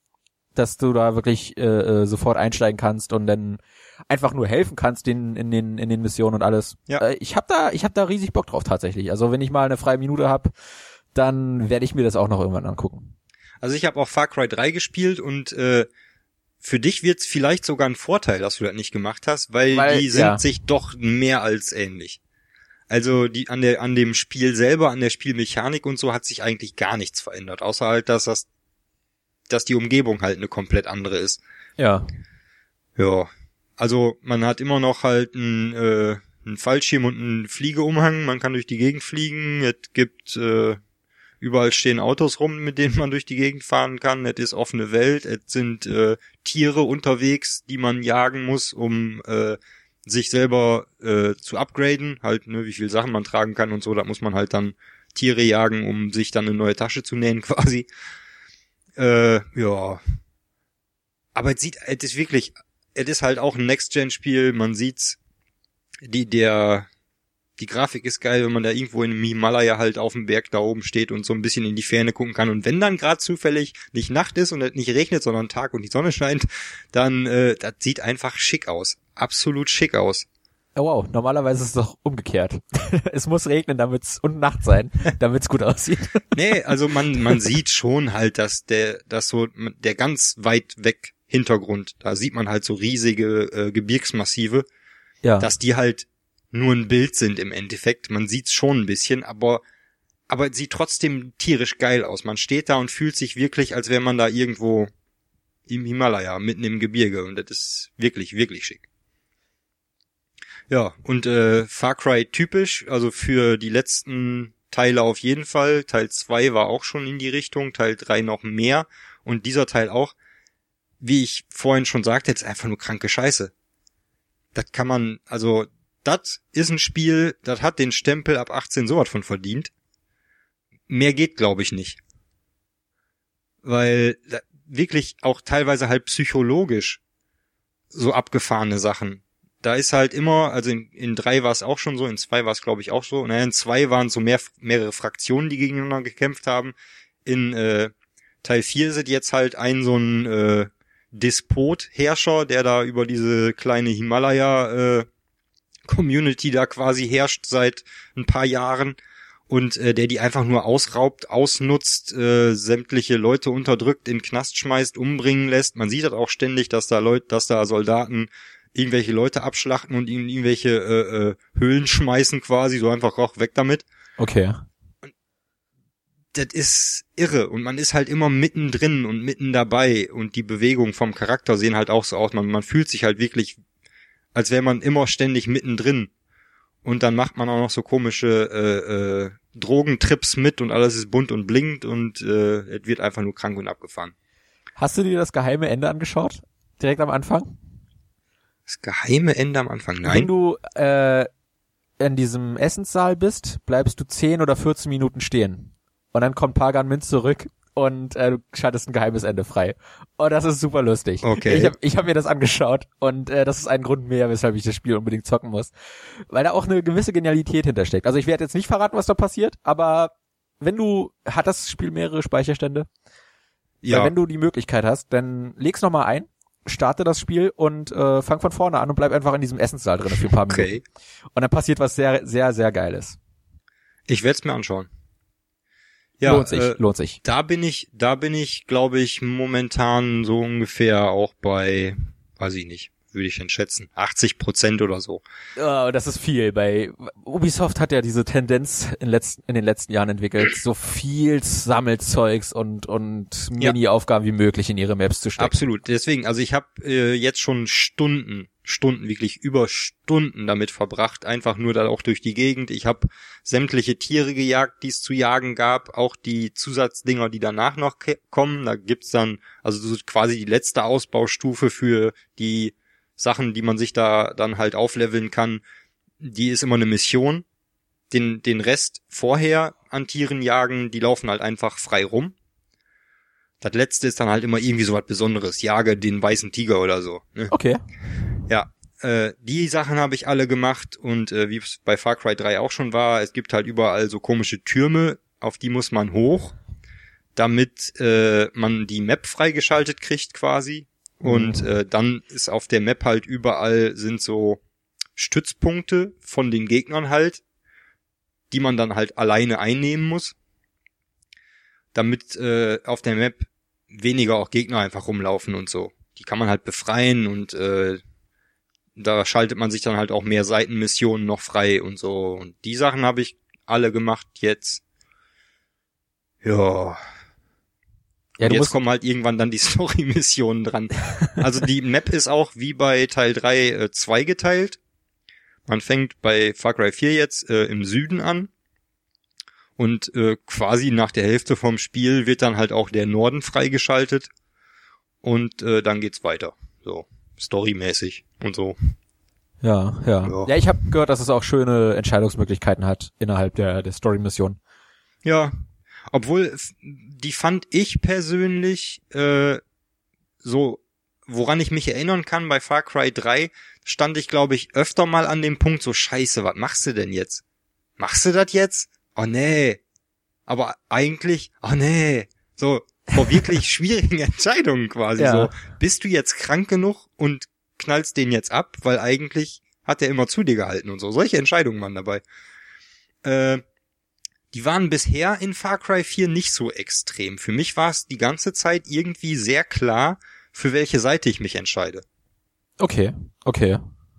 dass du da wirklich äh, äh, sofort einsteigen kannst und dann einfach nur helfen kannst in, in den in den Missionen und alles. Ja. Äh, ich hab da ich hab da riesig Bock drauf tatsächlich. Also wenn ich mal eine freie Minute hab, dann werde ich mir das auch noch irgendwann angucken. Also ich habe auch Far Cry drei gespielt und äh, für dich wird's vielleicht sogar ein Vorteil, dass du das nicht gemacht hast, weil, weil die sind ja. sich doch mehr als ähnlich. Also die an der an dem Spiel selber, an der Spielmechanik und so hat sich eigentlich gar nichts verändert, außer halt, dass das dass die Umgebung halt eine komplett andere ist. Ja. Ja. Also man hat immer noch halt einen, äh, einen Fallschirm und einen Fliegeumhang, man kann durch die Gegend fliegen, es gibt äh, überall stehen Autos rum, mit denen man durch die Gegend fahren kann, es ist offene Welt, es sind äh, Tiere unterwegs, die man jagen muss, um äh, sich selber äh, zu upgraden, halt, ne, wie viel Sachen man tragen kann und so, da muss man halt dann Tiere jagen, um sich dann eine neue Tasche zu nähen quasi. Äh, ja. Aber es sieht, es ist wirklich, es ist halt auch ein Next-Gen-Spiel, man sieht's, die, der, die Grafik ist geil, wenn man da irgendwo in einem Himalaya halt auf dem Berg da oben steht und so ein bisschen in die Ferne gucken kann. Und wenn dann gerade zufällig nicht Nacht ist und es nicht regnet, sondern Tag und die Sonne scheint, dann, äh, das sieht einfach schick aus. Absolut schick aus. Oh wow, normalerweise ist es doch umgekehrt. Es muss regnen, damit's und Nacht sein, damit's gut aussieht. Nee, also man man sieht schon halt, dass der dass so der ganz weit weg Hintergrund, da sieht man halt so riesige äh, Gebirgsmassive, ja. dass die halt nur ein Bild sind im Endeffekt. Man sieht's schon ein bisschen, aber aber es sieht trotzdem tierisch geil aus. Man steht da und fühlt sich wirklich, als wäre man da irgendwo im Himalaya, mitten im Gebirge, und das ist wirklich, wirklich schick. Ja, und äh, Far Cry typisch, also für die letzten Teile auf jeden Fall. Teil zwei war auch schon in die Richtung, Teil drei noch mehr und dieser Teil auch. Wie ich vorhin schon sagte, jetzt einfach nur kranke Scheiße. Das kann man, also das ist ein Spiel, das hat den Stempel ab achtzehn sowas von verdient. Mehr geht, glaube ich, nicht. Weil da, wirklich auch teilweise halt psychologisch so abgefahrene Sachen. Da ist halt immer, also in, in drei war es auch schon so, in zwei war es glaube ich auch so. Naja, in zwei waren so mehr, mehrere Fraktionen, die gegeneinander gekämpft haben. In äh, Teil vier ist jetzt halt ein so ein äh, Despot-Herrscher, der da über diese kleine Himalaya-Community da quasi herrscht seit ein paar Jahren und äh, der die einfach nur ausraubt, ausnutzt, äh, sämtliche Leute unterdrückt, in den Knast schmeißt, umbringen lässt. Man sieht das auch ständig, dass da Leute, dass da Soldaten irgendwelche Leute abschlachten und ihnen irgendwelche äh, äh, Höhlen schmeißen quasi, so einfach auch weg damit. Okay. Und das ist irre und man ist halt immer mittendrin und mitten dabei und die Bewegungen vom Charakter sehen halt auch so aus. Man, man fühlt sich halt wirklich, als wäre man immer ständig mittendrin. Und dann macht man auch noch so komische äh, äh, Drogentrips mit und alles ist bunt und blinkt und äh, es wird einfach nur krank und abgefahren. Hast du dir das geheime Ende angeschaut? Direkt am Anfang? Das geheime Ende am Anfang, nein. Wenn du äh, in diesem Essenssaal bist, bleibst du zehn oder vierzehn Minuten stehen. Und dann kommt Pagan Minz zurück und äh, du schaltest ein geheimes Ende frei. Und das ist super lustig. Okay. Ich habe ich hab mir das angeschaut und äh, das ist ein Grund mehr, weshalb ich das Spiel unbedingt zocken muss. Weil da auch eine gewisse Genialität hintersteckt. Also ich werde jetzt nicht verraten, was da passiert, aber wenn du, hat das Spiel mehrere Speicherstände? Ja. Weil wenn du die Möglichkeit hast, dann leg's nochmal ein, starte das Spiel und äh, fang von vorne an und bleib einfach in diesem Essenssaal drin für ein paar Minuten. Okay. Und dann passiert was sehr, sehr, sehr Geiles. Ich werde es mir anschauen. Ja, lohnt sich, äh, lohnt sich. Da bin ich, da bin ich, glaube ich, momentan so ungefähr auch bei, weiß ich nicht, würde ich denn schätzen, achtzig Prozent oder so. Oh, das ist viel. Bei Ubisoft hat ja diese Tendenz in, letzten, in den letzten Jahren entwickelt, so viel Sammelzeugs und und Mini-Aufgaben wie möglich in ihre Maps zu stecken. Absolut. Deswegen, also ich habe äh, jetzt schon Stunden, Stunden, wirklich über Stunden damit verbracht, einfach nur da auch durch die Gegend. Ich habe sämtliche Tiere gejagt, die es zu jagen gab, auch die Zusatzdinger, die danach noch ke- kommen. Da gibt's dann also so quasi die letzte Ausbaustufe für die Sachen, die man sich da dann halt aufleveln kann, die ist immer eine Mission. Den den Rest vorher an Tieren jagen, die laufen halt einfach frei rum. Das letzte ist dann halt immer irgendwie so was Besonderes. Jage den weißen Tiger oder so. Ne? Okay. Ja, äh, die Sachen habe ich alle gemacht und äh, wie es bei Far Cry drei auch schon war, es gibt halt überall so komische Türme, auf die muss man hoch. damit äh, man die Map freigeschaltet kriegt quasi. Und äh, dann ist auf der Map halt überall sind so Stützpunkte von den Gegnern halt, die man dann halt alleine einnehmen muss, damit äh, auf der Map weniger auch Gegner einfach rumlaufen und so. Die kann man halt befreien und äh, da schaltet man sich dann halt auch mehr Seitenmissionen noch frei und so. Und die Sachen habe ich alle gemacht jetzt. Ja. Ja, und jetzt kommen halt irgendwann dann die Story-Missionen dran. Also die Map ist auch wie bei Teil drei äh, zweigeteilt. Man fängt bei Far Cry vier jetzt äh, im Süden an. Und äh, quasi nach der Hälfte vom Spiel wird dann halt auch der Norden freigeschaltet. Und äh, dann geht's weiter. So, storymäßig und so. Ja, ja. Ja, ja ich habe gehört, dass es auch schöne Entscheidungsmöglichkeiten hat innerhalb der, der Story-Mission. Ja, obwohl, die fand ich persönlich äh, so, woran ich mich erinnern kann, bei Far Cry drei stand ich, glaube ich, öfter mal an dem Punkt so, scheiße, was machst du denn jetzt? Machst du das jetzt? Oh nee. Aber eigentlich, oh nee. So, vor wirklich schwierigen Entscheidungen quasi. Ja. So, bist du jetzt krank genug und knallst den jetzt ab? Weil eigentlich hat er immer zu dir gehalten und so. Solche Entscheidungen waren dabei. Äh, Die waren bisher in Far Cry vier nicht so extrem. Für mich war es die ganze Zeit irgendwie sehr klar, für welche Seite ich mich entscheide. Okay, okay.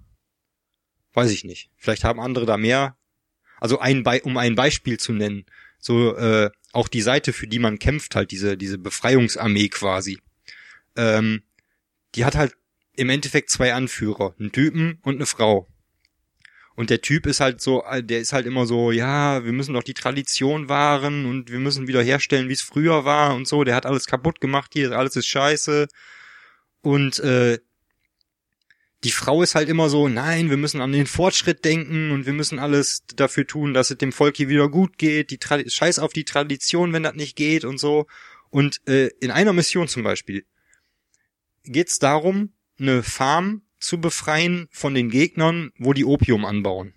Weiß ich nicht. Vielleicht haben andere da mehr. Also ein Be- um ein Beispiel zu nennen, so äh, auch die Seite, für die man kämpft, halt diese diese Befreiungsarmee quasi. Ähm, die hat halt im Endeffekt zwei Anführer, einen Typen und eine Frau. Und der Typ ist halt so, der ist halt immer so, ja, wir müssen doch die Tradition wahren und wir müssen wieder herstellen, wie es früher war und so. Der hat alles kaputt gemacht hier, alles ist scheiße. Und äh, die Frau ist halt immer so, nein, wir müssen an den Fortschritt denken und wir müssen alles dafür tun, dass es dem Volk hier wieder gut geht. Die Tra- Scheiß auf die Tradition, wenn das nicht geht und so. Und äh, in einer Mission zum Beispiel geht's darum, eine Farm zu befreien von den Gegnern, wo die Opium anbauen.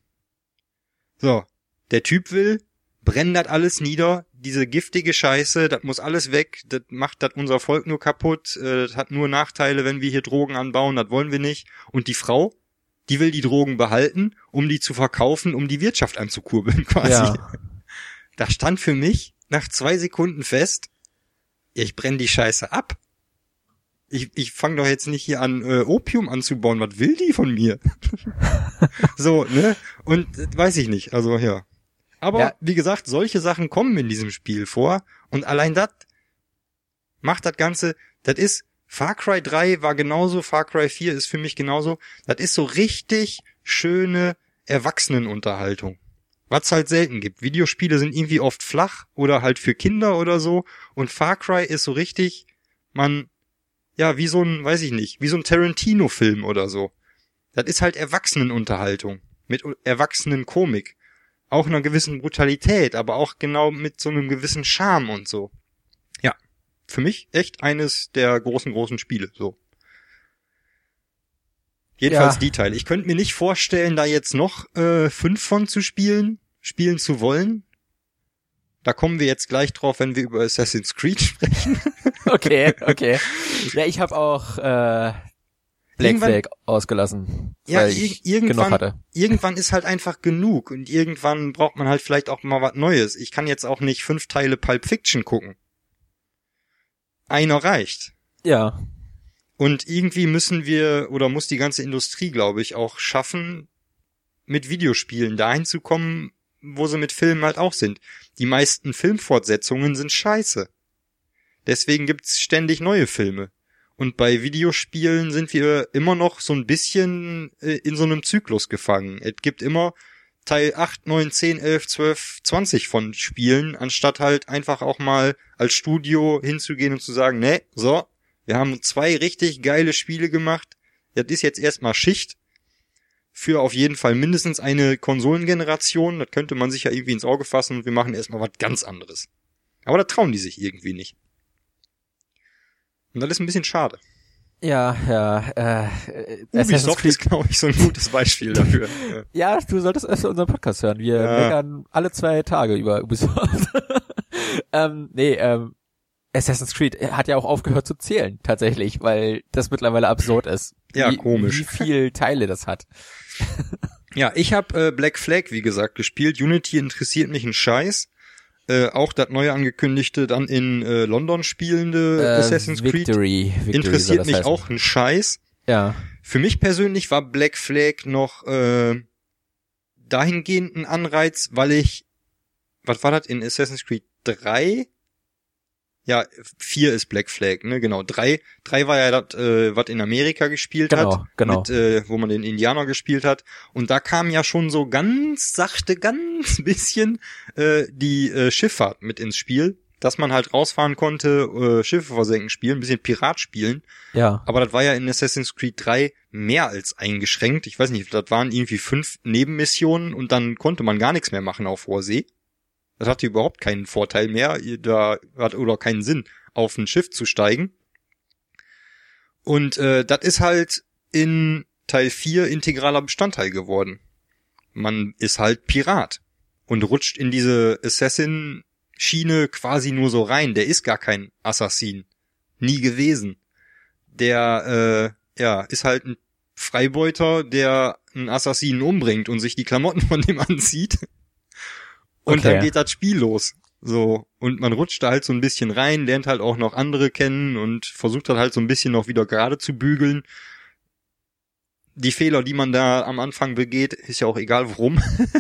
So, der Typ will, brennt das alles nieder, diese giftige Scheiße, das muss alles weg, das macht das unser Volk nur kaputt, äh, das hat nur Nachteile, wenn wir hier Drogen anbauen, das wollen wir nicht. Und die Frau, die will die Drogen behalten, um die zu verkaufen, um die Wirtschaft anzukurbeln quasi. Ja. Da stand für mich nach zwei Sekunden fest, ich brenne die Scheiße ab. Ich, ich fange doch jetzt nicht hier an, äh, Opium anzubauen. Was will die von mir? So, ne? Und äh, weiß ich nicht. Also, ja. Aber, ja. Wie gesagt, solche Sachen kommen in diesem Spiel vor. Und allein das macht das Ganze, das ist, Far Cry drei war genauso, Far Cry vier ist für mich genauso. Das ist so richtig schöne Erwachsenenunterhaltung. Was halt selten gibt. Videospiele sind irgendwie oft flach oder halt für Kinder oder so. Und Far Cry ist so richtig, man... Ja, wie so ein, weiß ich nicht, wie so ein Tarantino-Film oder so. Das ist halt Erwachsenenunterhaltung. Mit Erwachsenenkomik. Auch einer gewissen Brutalität, aber auch genau mit so einem gewissen Charme und so. Ja, für mich echt eines der großen, großen Spiele, so. Jedenfalls ja. Die Teile. Ich könnte mir nicht vorstellen, da jetzt noch äh, fünf von zu spielen, spielen zu wollen. Da kommen wir jetzt gleich drauf, wenn wir über Assassin's Creed sprechen. Okay, okay. Ja, ich habe auch äh, Black Flag ausgelassen, ja, weil ich irgendwann, genug hatte. Irgendwann ist halt einfach genug und irgendwann braucht man halt vielleicht auch mal was Neues. Ich kann jetzt auch nicht fünf Teile Pulp Fiction gucken. Einer reicht. Ja. Und irgendwie müssen wir, oder muss die ganze Industrie, glaube ich, auch schaffen, mit Videospielen dahin zu kommen, wo sie mit Filmen halt auch sind. Die meisten Filmfortsetzungen sind scheiße. Deswegen gibt's ständig neue Filme. Und bei Videospielen sind wir immer noch so ein bisschen äh, in so einem Zyklus gefangen. Es gibt immer Teil acht, neun, zehn, elf, zwölf, zwanzig von Spielen, anstatt halt einfach auch mal als Studio hinzugehen und zu sagen, ne, so, wir haben zwei richtig geile Spiele gemacht. Das ist jetzt erstmal Schicht. Für auf jeden Fall mindestens eine Konsolengeneration. Das könnte man sich ja irgendwie ins Auge fassen und wir machen erstmal was ganz anderes. Aber da trauen die sich irgendwie nicht. Und das ist ein bisschen schade. Ja, ja. Äh, Ubisoft ist, glaube ich, so ein gutes Beispiel dafür. Ja, du solltest öfter unseren Podcast hören. Wir ja. meckern alle zwei Tage über Ubisoft. ähm, nee, ähm, Assassin's Creed hat ja auch aufgehört zu zählen, tatsächlich, weil das mittlerweile absurd ist. Ja, wie, komisch. Wie viel Teile das hat. Ja, ich habe äh, Black Flag, wie gesagt, gespielt. Unity interessiert mich ein Scheiß. Äh, auch das neue angekündigte, dann in äh, London spielende Äh, Assassin's Victory, Creed Victory interessiert mich heißen. auch ein Scheiß. Ja. Für mich persönlich war Black Flag noch äh, dahingehend ein Anreiz, weil ich, was war das in Assassin's Creed drei? Ja, vier ist Black Flag, ne, genau. Drei, drei war ja das, äh, was in Amerika gespielt Genau, hat, genau. mit, äh, wo man den Indianer gespielt hat. Und da kam ja schon so ganz sachte, ganz bisschen äh, die äh, Schifffahrt mit ins Spiel, dass man halt rausfahren konnte, äh, Schiffe versenken spielen, ein bisschen Pirat spielen. Ja. Aber das war ja in Assassin's Creed drei mehr als eingeschränkt. Ich weiß nicht, das waren irgendwie fünf Nebenmissionen und dann konnte man gar nichts mehr machen auf hoher See. Das hatte überhaupt keinen Vorteil mehr, da hat oder keinen Sinn, auf ein Schiff zu steigen. Und äh, das ist halt in Teil vier integraler Bestandteil geworden. Man ist halt Pirat und rutscht in diese Assassin-Schiene quasi nur so rein. Der ist gar kein Assassin. Nie gewesen. Der äh, ja ist halt ein Freibeuter, der einen Assassinen umbringt und sich die Klamotten von dem anzieht. Und Okay. dann geht das Spiel los. So. Und man rutscht da halt so ein bisschen rein, lernt halt auch noch andere kennen und versucht dann halt so ein bisschen noch wieder gerade zu bügeln. Die Fehler, die man da am Anfang begeht, ist ja auch egal warum.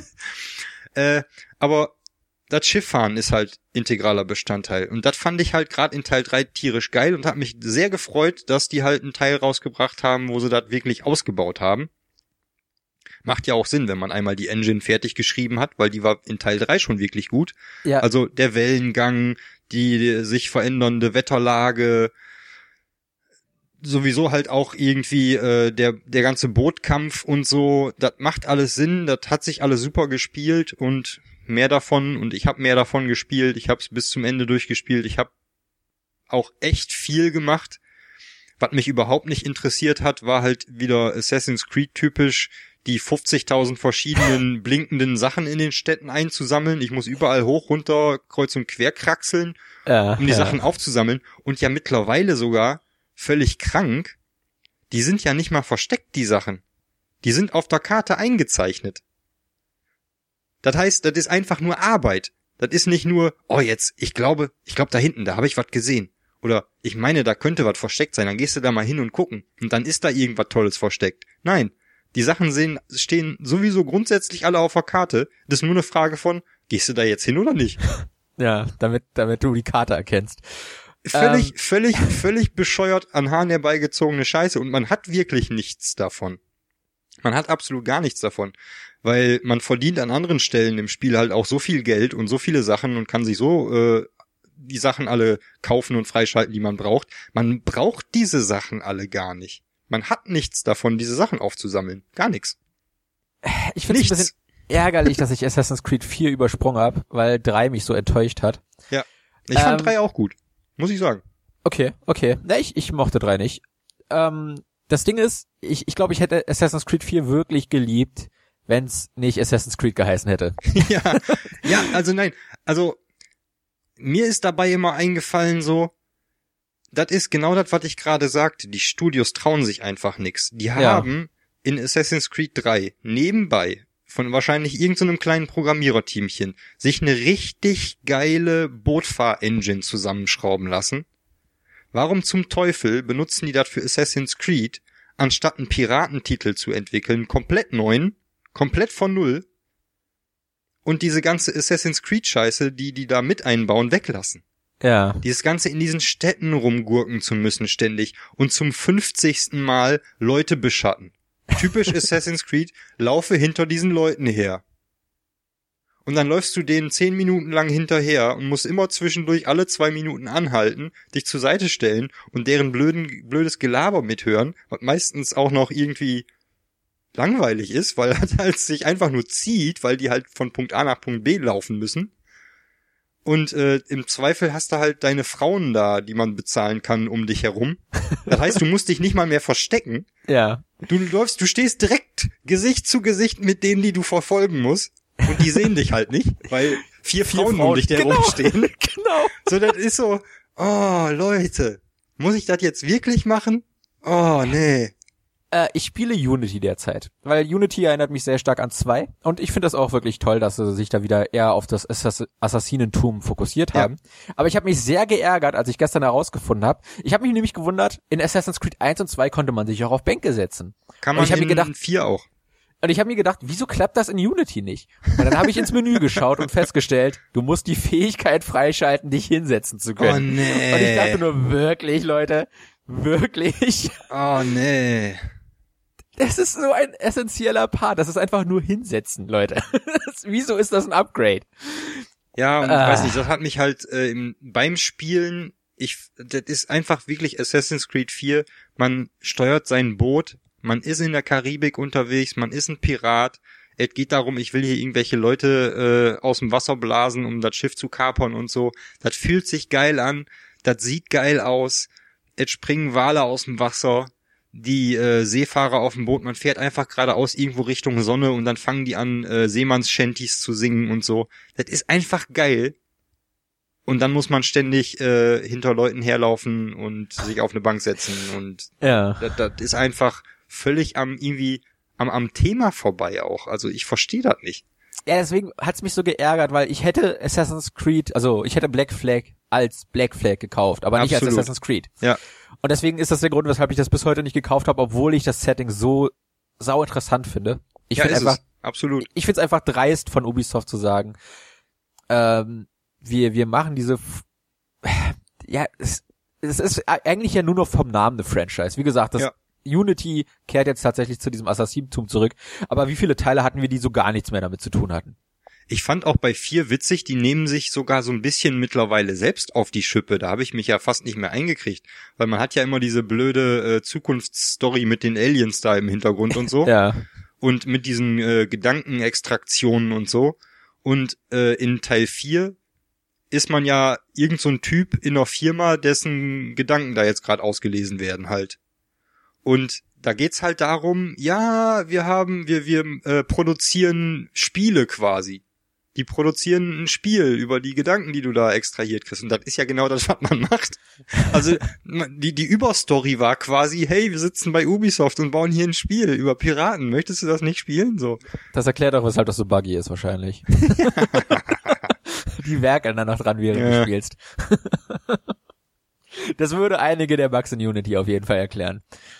äh, aber das Schifffahren ist halt integraler Bestandteil. Und das fand ich halt gerade in Teil drei tierisch geil und hat mich sehr gefreut, dass die halt einen Teil rausgebracht haben, wo sie das wirklich ausgebaut haben. Macht ja auch Sinn, wenn man einmal die Engine fertig geschrieben hat, weil die war in Teil drei schon wirklich gut. Ja. Also der Wellengang, die sich verändernde Wetterlage, sowieso halt auch irgendwie äh, der der ganze Bootkampf und so, das macht alles Sinn, das hat sich alles super gespielt und mehr davon und ich habe mehr davon gespielt, ich habe es bis zum Ende durchgespielt, ich habe auch echt viel gemacht. Was mich überhaupt nicht interessiert hat, war halt wieder Assassin's Creed typisch, die fünfzigtausend verschiedenen blinkenden Sachen in den Städten einzusammeln. Ich muss überall hoch, runter, kreuz und quer kraxeln, Ja, um die ja. Sachen aufzusammeln. Und ja mittlerweile sogar völlig krank. Die sind ja nicht mal versteckt, die Sachen. Die sind auf der Karte eingezeichnet. Das heißt, das ist einfach nur Arbeit. Das ist nicht nur, oh jetzt, ich glaube, ich glaube da hinten, da habe ich was gesehen. Oder ich meine, da könnte was versteckt sein. Dann gehst du da mal hin und gucken. Und dann ist da irgendwas Tolles versteckt. Nein. Die Sachen sehen, stehen sowieso grundsätzlich alle auf der Karte. Das ist nur eine Frage von, gehst du da jetzt hin oder nicht? Ja, damit, damit du die Karte erkennst. Völlig, Ähm. völlig, völlig bescheuert an Haaren herbeigezogene Scheiße. Und man hat wirklich nichts davon. Man hat absolut gar nichts davon. Weil man verdient an anderen Stellen im Spiel halt auch so viel Geld und so viele Sachen und kann sich so äh, die Sachen alle kaufen und freischalten, die man braucht. Man braucht diese Sachen alle gar nicht. Man hat nichts davon, diese Sachen aufzusammeln. Gar nichts. Ich finde es ein bisschen ärgerlich, dass ich Assassin's Creed vier übersprungen habe, weil drei mich so enttäuscht hat. Ja, ich fand Ähm, drei auch gut, muss ich sagen. Okay, okay. Na, ich, ich mochte drei nicht. Ähm, das Ding ist, ich, ich glaube, ich hätte Assassin's Creed vier wirklich geliebt, wenn's nicht Assassin's Creed geheißen hätte. ja, ja, also nein, also mir ist dabei immer eingefallen so, das ist genau das, was ich gerade sagte. Die Studios trauen sich einfach nix. Die haben in Assassin's Creed drei nebenbei von wahrscheinlich irgendeinem kleinen Programmiererteamchen sich eine richtig geile Bootfahr-Engine zusammenschrauben lassen. Warum zum Teufel benutzen die das für Assassin's Creed, anstatt einen Piratentitel zu entwickeln, komplett neuen, komplett von null, und diese ganze Assassin's Creed-Scheiße, die die da mit einbauen, weglassen? Ja. Dieses Ganze in diesen Städten rumgurken zu müssen ständig und zum fünfzigsten Mal Leute beschatten. Typisch Assassin's Creed, laufe hinter diesen Leuten her. Und dann läufst du denen zehn Minuten lang hinterher und musst immer zwischendurch alle zwei Minuten anhalten, dich zur Seite stellen und deren blöden, blödes Gelaber mithören, was meistens auch noch irgendwie langweilig ist, weil das halt sich einfach nur zieht, weil die halt von Punkt A nach Punkt B laufen müssen. Und äh, im Zweifel hast du halt deine Frauen da, die man bezahlen kann, um dich herum. Das heißt, du musst dich nicht mal mehr verstecken. Ja. Du läufst, du stehst direkt Gesicht zu Gesicht mit denen, die du verfolgen musst. Und die sehen dich halt nicht, weil vier, Vier Frauen, Frauen, um dich genau. herumstehen. Genau. So, das ist so, oh, Leute, muss ich das jetzt wirklich machen? Oh, nee. Äh, ich spiele Unity derzeit, weil Unity erinnert mich sehr stark an zwei und ich finde das auch wirklich toll, dass sie sich da wieder eher auf das Assass- Assassinentum fokussiert Ja. haben. Aber ich habe mich sehr geärgert, als ich gestern herausgefunden habe. Ich habe mich nämlich gewundert, in Assassin's Creed eins und zwei konnte man sich auch auf Bänke setzen. Kann Und man ich hab mir in gedacht- vier auch. Und ich habe mir gedacht, wieso klappt das in Unity nicht? Und dann habe ich ins Menü geschaut und festgestellt, du musst die Fähigkeit freischalten, dich hinsetzen zu Oh, können. nee. Und ich dachte nur, wirklich, Leute, wirklich? Oh, nee. Das ist so ein essentieller Part. Das ist einfach nur hinsetzen, Leute. Das, wieso ist das ein Upgrade? Ja, und Ah. weiß nicht, das hat mich halt äh, im, beim Spielen, ich, das ist einfach wirklich Assassin's Creed vier, man steuert sein Boot, man ist in der Karibik unterwegs, man ist ein Pirat, es geht darum, ich will hier irgendwelche Leute äh, aus dem Wasser blasen, um das Schiff zu kapern und so. Das fühlt sich geil an, das sieht geil aus, es springen Wale aus dem Wasser, die äh, Seefahrer auf dem Boot, man fährt einfach geradeaus irgendwo Richtung Sonne und dann fangen die an, äh, Seemanns-Shanties zu singen und so. Das ist einfach geil. Und dann muss man ständig äh, hinter Leuten herlaufen und sich auf eine Bank setzen und Ja. das, das ist einfach völlig am irgendwie am, am Thema vorbei auch. Also ich verstehe das nicht. Ja, deswegen hat's mich so geärgert, weil ich hätte Assassin's Creed, also ich hätte Black Flag als Black Flag gekauft, aber nicht Absolut. als Assassin's Creed. Ja. Und deswegen ist das der Grund, weshalb ich das bis heute nicht gekauft habe, obwohl ich das Setting so sau interessant finde. Ich ja, finde ist einfach, es. Absolut. ich finde es einfach dreist von Ubisoft zu sagen, ähm, wir wir machen diese, F- ja, es, es ist eigentlich ja nur noch vom Namen eine Franchise. Wie gesagt, das Ja. Unity kehrt jetzt tatsächlich zu diesem Assassinentum zurück. Aber wie viele Teile hatten wir, die so gar nichts mehr damit zu tun hatten? Ich fand auch bei vier witzig, die nehmen sich sogar so ein bisschen mittlerweile selbst auf die Schippe. Da habe ich mich ja fast nicht mehr eingekriegt, weil man hat ja immer diese blöde äh, Zukunftsstory mit den Aliens da im Hintergrund und so. Ja. Und mit diesen äh, Gedankenextraktionen und so. Und äh, in Teil vier ist man ja irgend so ein Typ in einer Firma, dessen Gedanken da jetzt gerade ausgelesen werden halt. Und da geht's halt darum, ja, wir haben, wir, wir äh, produzieren Spiele quasi. Die produzieren ein Spiel über die Gedanken, die du da extrahiert kriegst. Und das ist ja genau das, was man macht. Also die die Überstory war quasi, hey, wir sitzen bei Ubisoft und bauen hier ein Spiel über Piraten. Möchtest du das nicht spielen? So. Das erklärt auch, weshalb das so buggy ist wahrscheinlich. Die werkeln dann noch dran, während Ja. du spielst. Das würde einige der Bugs in Unity auf jeden Fall erklären.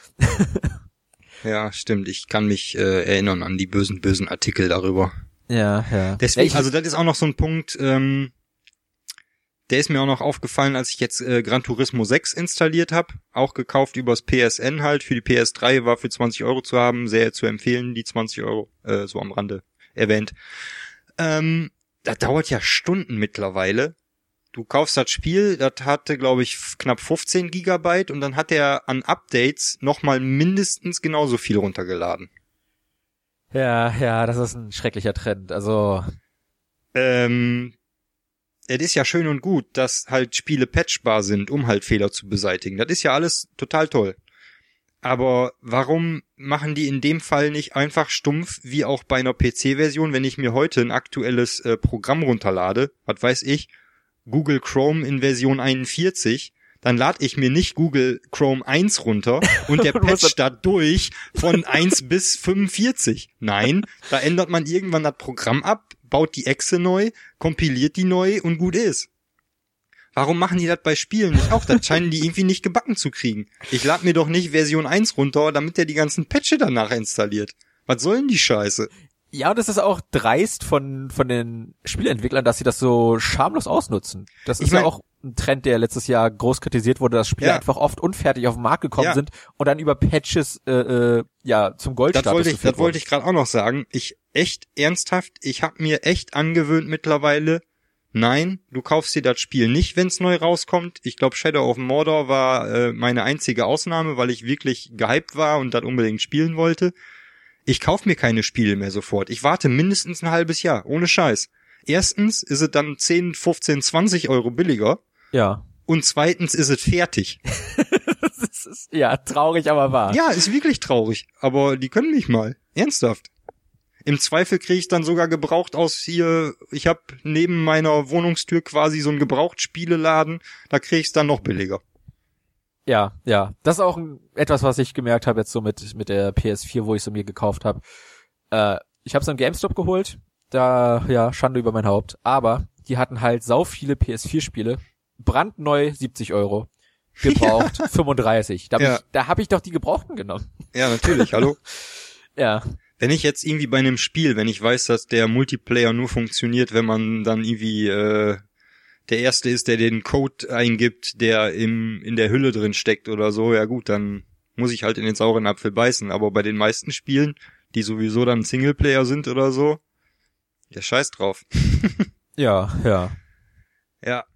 Ja, stimmt. Ich kann mich äh, erinnern an die bösen, bösen Artikel darüber. Ja, ja. Deswegen, ja, ich, also das ist auch noch so ein Punkt, ähm, der ist mir auch noch aufgefallen, als ich jetzt äh, Gran Turismo sechs installiert habe, auch gekauft übers P S N halt, für die P S drei war für zwanzig Euro zu haben, sehr zu empfehlen, die zwanzig Euro, äh, so am Rande erwähnt. Ähm, das dauert ja Stunden mittlerweile. Du kaufst das Spiel, das hatte, glaube ich, f- knapp fünfzehn Gigabyte und dann hat er an Updates nochmal mindestens genauso viel runtergeladen. ja, ja, das ist ein schrecklicher Trend. Also, Ähm, es ist ja schön und gut, dass halt Spiele patchbar sind, um halt Fehler zu beseitigen. Das ist ja alles total toll. Aber warum machen die in dem Fall nicht einfach stumpf, wie auch bei einer P C-Version, wenn ich mir heute ein aktuelles äh, Programm runterlade, was weiß ich, Google Chrome in Version einundvierzig, dann lade ich mir nicht Google Chrome eins runter und der Du musst patcht da durch von eins bis fünfundvierzig. Nein, da ändert man irgendwann das Programm ab, baut die Exe neu, kompiliert die neu und gut ist. Warum machen die das bei Spielen nicht auch? Das scheinen die irgendwie nicht gebacken zu kriegen. Ich lade mir doch nicht Version eins runter, damit der die ganzen Patche danach installiert. Was soll denn die Scheiße? ja, und es ist auch dreist von von den Spieleentwicklern, dass sie das so schamlos ausnutzen. Das Ich ist mein- ja auch ein Trend, der letztes Jahr groß kritisiert wurde, dass Spiele Ja. einfach oft unfertig auf den Markt gekommen Ja. sind und dann über Patches äh, äh, ja zum Das Goldstatus wollte ich, geführt das wollte ich gerade auch noch sagen. Ich echt ernsthaft, ich habe mir echt angewöhnt mittlerweile, nein, du kaufst dir das Spiel nicht, wenn es neu rauskommt. Ich glaube, Shadow of Mordor war äh, meine einzige Ausnahme, weil ich wirklich gehypt war und das unbedingt spielen wollte. Ich kauf mir keine Spiele mehr sofort. Ich warte mindestens ein halbes Jahr, ohne Scheiß. Erstens ist es dann zehn, fünfzehn, zwanzig Euro billiger Ja. und zweitens ist es fertig. Das ist, ja, traurig, aber wahr. Ja, ist wirklich traurig, aber die können mich mal. Ernsthaft. Im Zweifel kriege ich dann sogar gebraucht aus hier, ich habe neben meiner Wohnungstür quasi so einen Gebrauchtspieleladen, da kriege ich es dann noch billiger. Ja, ja. Das ist auch ein, etwas, was ich gemerkt habe jetzt so mit mit der P S vier, wo ich sie mir gekauft habe. Äh, ich habe es am GameStop geholt, da, ja, Schande über mein Haupt, aber die hatten halt sau viele P S vier Spiele, brandneu siebzig Euro, gebraucht ja. fünfunddreißig. Da habe ja. ich, da hab ich doch die Gebrauchten genommen. Ja, natürlich, hallo. Ja. Wenn ich jetzt irgendwie bei einem Spiel, wenn ich weiß, dass der Multiplayer nur funktioniert, wenn man dann irgendwie äh, der Erste ist, der den Code eingibt, der im in der Hülle drin steckt oder so, ja gut, dann muss ich halt in den sauren Apfel beißen. Aber bei den meisten Spielen, die sowieso dann Singleplayer sind oder so, ja, scheiß drauf. Ja, ja. Ja.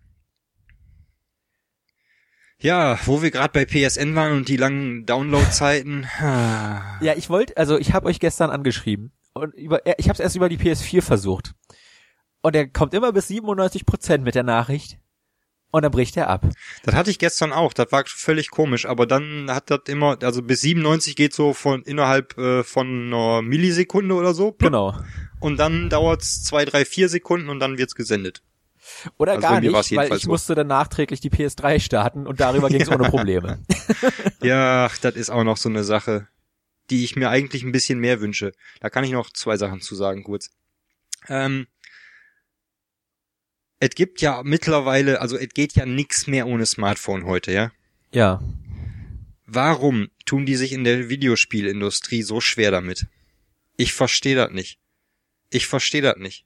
Ja, wo wir gerade bei P S N waren und die langen Downloadzeiten. Ja, ich wollte, also ich habe euch gestern angeschrieben und über, ich habe es erst über die P S vier versucht. Und er kommt immer bis siebenundneunzig Prozent mit der Nachricht und dann bricht er ab. Das hatte ich gestern auch, das war völlig komisch, aber dann hat das immer, also bis siebenundneunzig geht so von innerhalb äh, von einer Millisekunde oder so. Genau. Und dann dauert's zwei, drei, vier Sekunden und dann wird's gesendet. Oder also gar nicht, weil ich so. musste dann nachträglich die P S drei starten und darüber ging's ja. ohne Probleme. Ja, das ist auch noch so eine Sache, die ich mir eigentlich ein bisschen mehr wünsche. Da kann ich noch zwei Sachen zu sagen, kurz. Ähm, es gibt ja mittlerweile, also es geht ja nix mehr ohne Smartphone heute, ja? Ja. Warum tun die sich in der Videospielindustrie so schwer damit? Ich verstehe das nicht. Ich verstehe das nicht.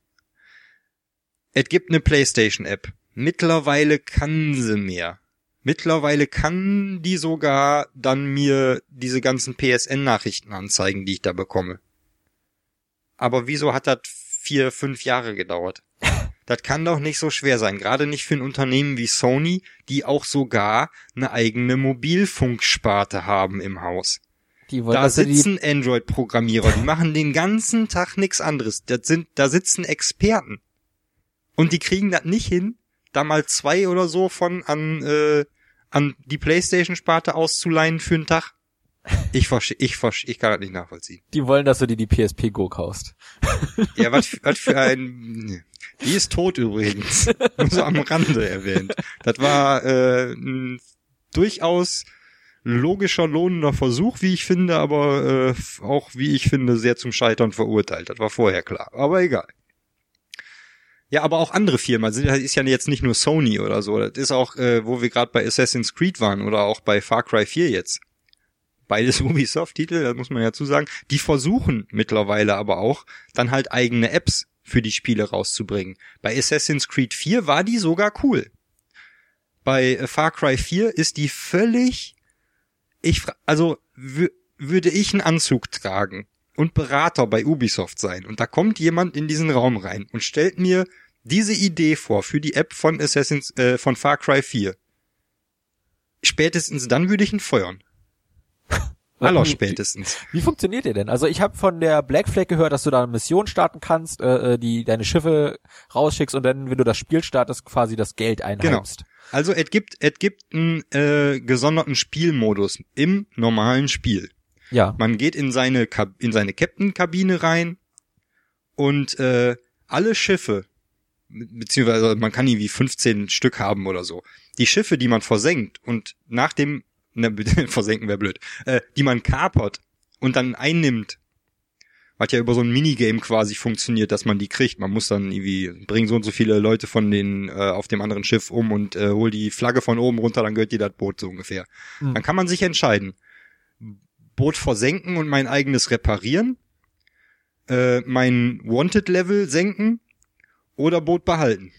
Es gibt eine PlayStation-App. Mittlerweile kann sie mehr. Mittlerweile kann die sogar dann mir diese ganzen P S N-Nachrichten anzeigen, die ich da bekomme. Aber wieso hat das vier, fünf Jahre gedauert? Das kann doch nicht so schwer sein. Gerade nicht für ein Unternehmen wie Sony, die auch sogar eine eigene Mobilfunksparte haben im Haus. Die wollen, da also sitzen die Android-Programmierer, die machen den ganzen Tag nichts anderes. Das sind, da sitzen Experten. Und die kriegen das nicht hin, da mal zwei oder so von an äh, an die PlayStation-Sparte auszuleihen für einen Tag. Ich verstehe, ich verstehe, ich kann das nicht nachvollziehen. Die wollen, dass du dir die P S P Go kaufst. Ja, was, was für ein... Die ist tot übrigens. Nur so am Rande erwähnt. Das war äh, ein durchaus logischer, lohnender Versuch, wie ich finde, aber äh, auch, wie ich finde, sehr zum Scheitern verurteilt. Das war vorher klar. Aber egal. Ja, aber auch andere Firmen, also das ist ja jetzt nicht nur Sony oder so, das ist auch, äh, wo wir gerade bei Assassin's Creed waren oder auch bei Far Cry vier jetzt. Beides Ubisoft-Titel, das muss man ja zusagen. Die versuchen mittlerweile aber auch, dann halt eigene Apps für die Spiele rauszubringen. Bei Assassin's Creed vier war die sogar cool. Bei äh, Far Cry vier ist die völlig, ich, also w- würde ich einen Anzug tragen und Berater bei Ubisoft sein und da kommt jemand in diesen Raum rein und stellt mir diese Idee vor für die App von Assassin's, äh, von Far Cry vier. Spätestens dann würde ich ihn feuern. Aller spätestens. Wie, wie funktioniert der denn? Also ich habe von der Black Flag gehört, dass du da eine Mission starten kannst, äh, die deine Schiffe rausschickst und dann, wenn du das Spiel startest, quasi das Geld einheimst. Genau. Also es gibt es gibt einen äh, gesonderten Spielmodus im normalen Spiel. Ja. Man geht in seine Kab- in seine Captain-Kabine rein und äh, alle Schiffe, beziehungsweise man kann irgendwie fünfzehn Stück haben oder so. Die Schiffe, die man versenkt und nach dem ne, versenken wäre blöd, äh, die man kapert und dann einnimmt, was ja über so ein Minigame quasi funktioniert, dass man die kriegt. Man muss dann irgendwie, bringen so und so viele Leute von den äh, auf dem anderen Schiff um und äh, hol die Flagge von oben runter, dann gehört dir das Boot so ungefähr. Mhm. Dann kann man sich entscheiden, Boot versenken und mein eigenes reparieren, äh, mein Wanted-Level senken oder Boot behalten.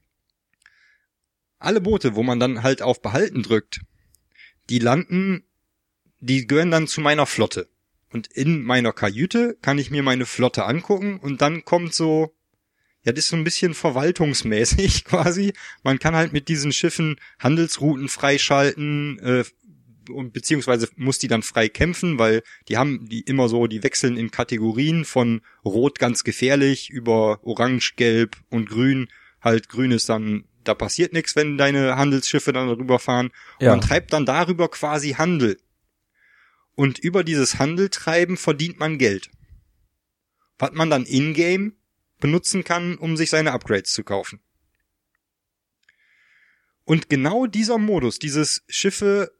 Alle Boote, wo man dann halt auf Behalten drückt, die landen, die gehören dann zu meiner Flotte. Und in meiner Kajüte kann ich mir meine Flotte angucken und dann kommt so, ja, das ist so ein bisschen verwaltungsmäßig quasi. Man kann halt mit diesen Schiffen Handelsrouten freischalten, äh, und beziehungsweise muss die dann frei kämpfen, weil die haben die immer so, die wechseln in Kategorien von Rot ganz gefährlich über Orange, Gelb und Grün. Halt Grün ist dann, da passiert nichts, wenn deine Handelsschiffe dann darüber fahren. Ja. Man treibt dann darüber quasi Handel. Und über dieses Handeltreiben verdient man Geld. was man dann in-game benutzen kann, um sich seine Upgrades zu kaufen. Und genau dieser Modus, dieses Schiffe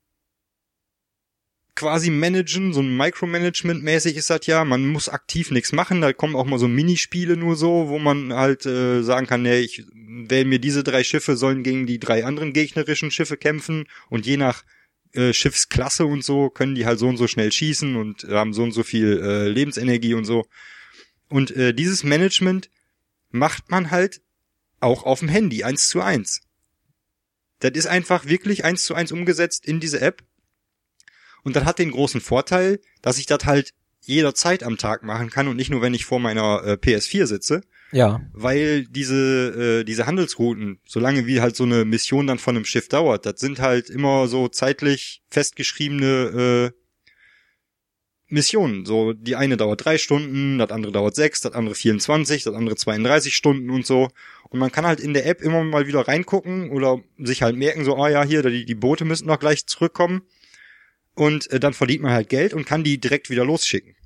quasi managen, so ein Micromanagement-mäßig ist das ja, man muss aktiv nichts machen, da kommen auch mal so Minispiele nur so, wo man halt äh, sagen kann, nee, ich wähle mir diese drei Schiffe, sollen gegen die drei anderen gegnerischen Schiffe kämpfen und je nach äh, Schiffsklasse und so können die halt so und so schnell schießen und haben so und so viel äh, Lebensenergie und so. Und äh, dieses Management macht man halt auch auf dem Handy, eins zu eins. Das ist einfach wirklich eins zu eins umgesetzt in diese App. Und das hat den großen Vorteil, dass ich das halt jederzeit am Tag machen kann und nicht nur, wenn ich vor meiner äh, P S vier sitze. Ja. Weil diese äh, diese Handelsrouten, solange wie halt so eine Mission dann von einem Schiff dauert, das sind halt immer so zeitlich festgeschriebene äh, Missionen. So, die eine dauert drei Stunden, das andere dauert sechs, das andere vierundzwanzig, das andere zweiunddreißig Stunden und so. Und man kann halt in der App immer mal wieder reingucken oder sich halt merken, so, ah ja, hier, die, die Boote müssen noch gleich zurückkommen. Und äh, dann verdient man halt Geld und kann die direkt wieder losschicken.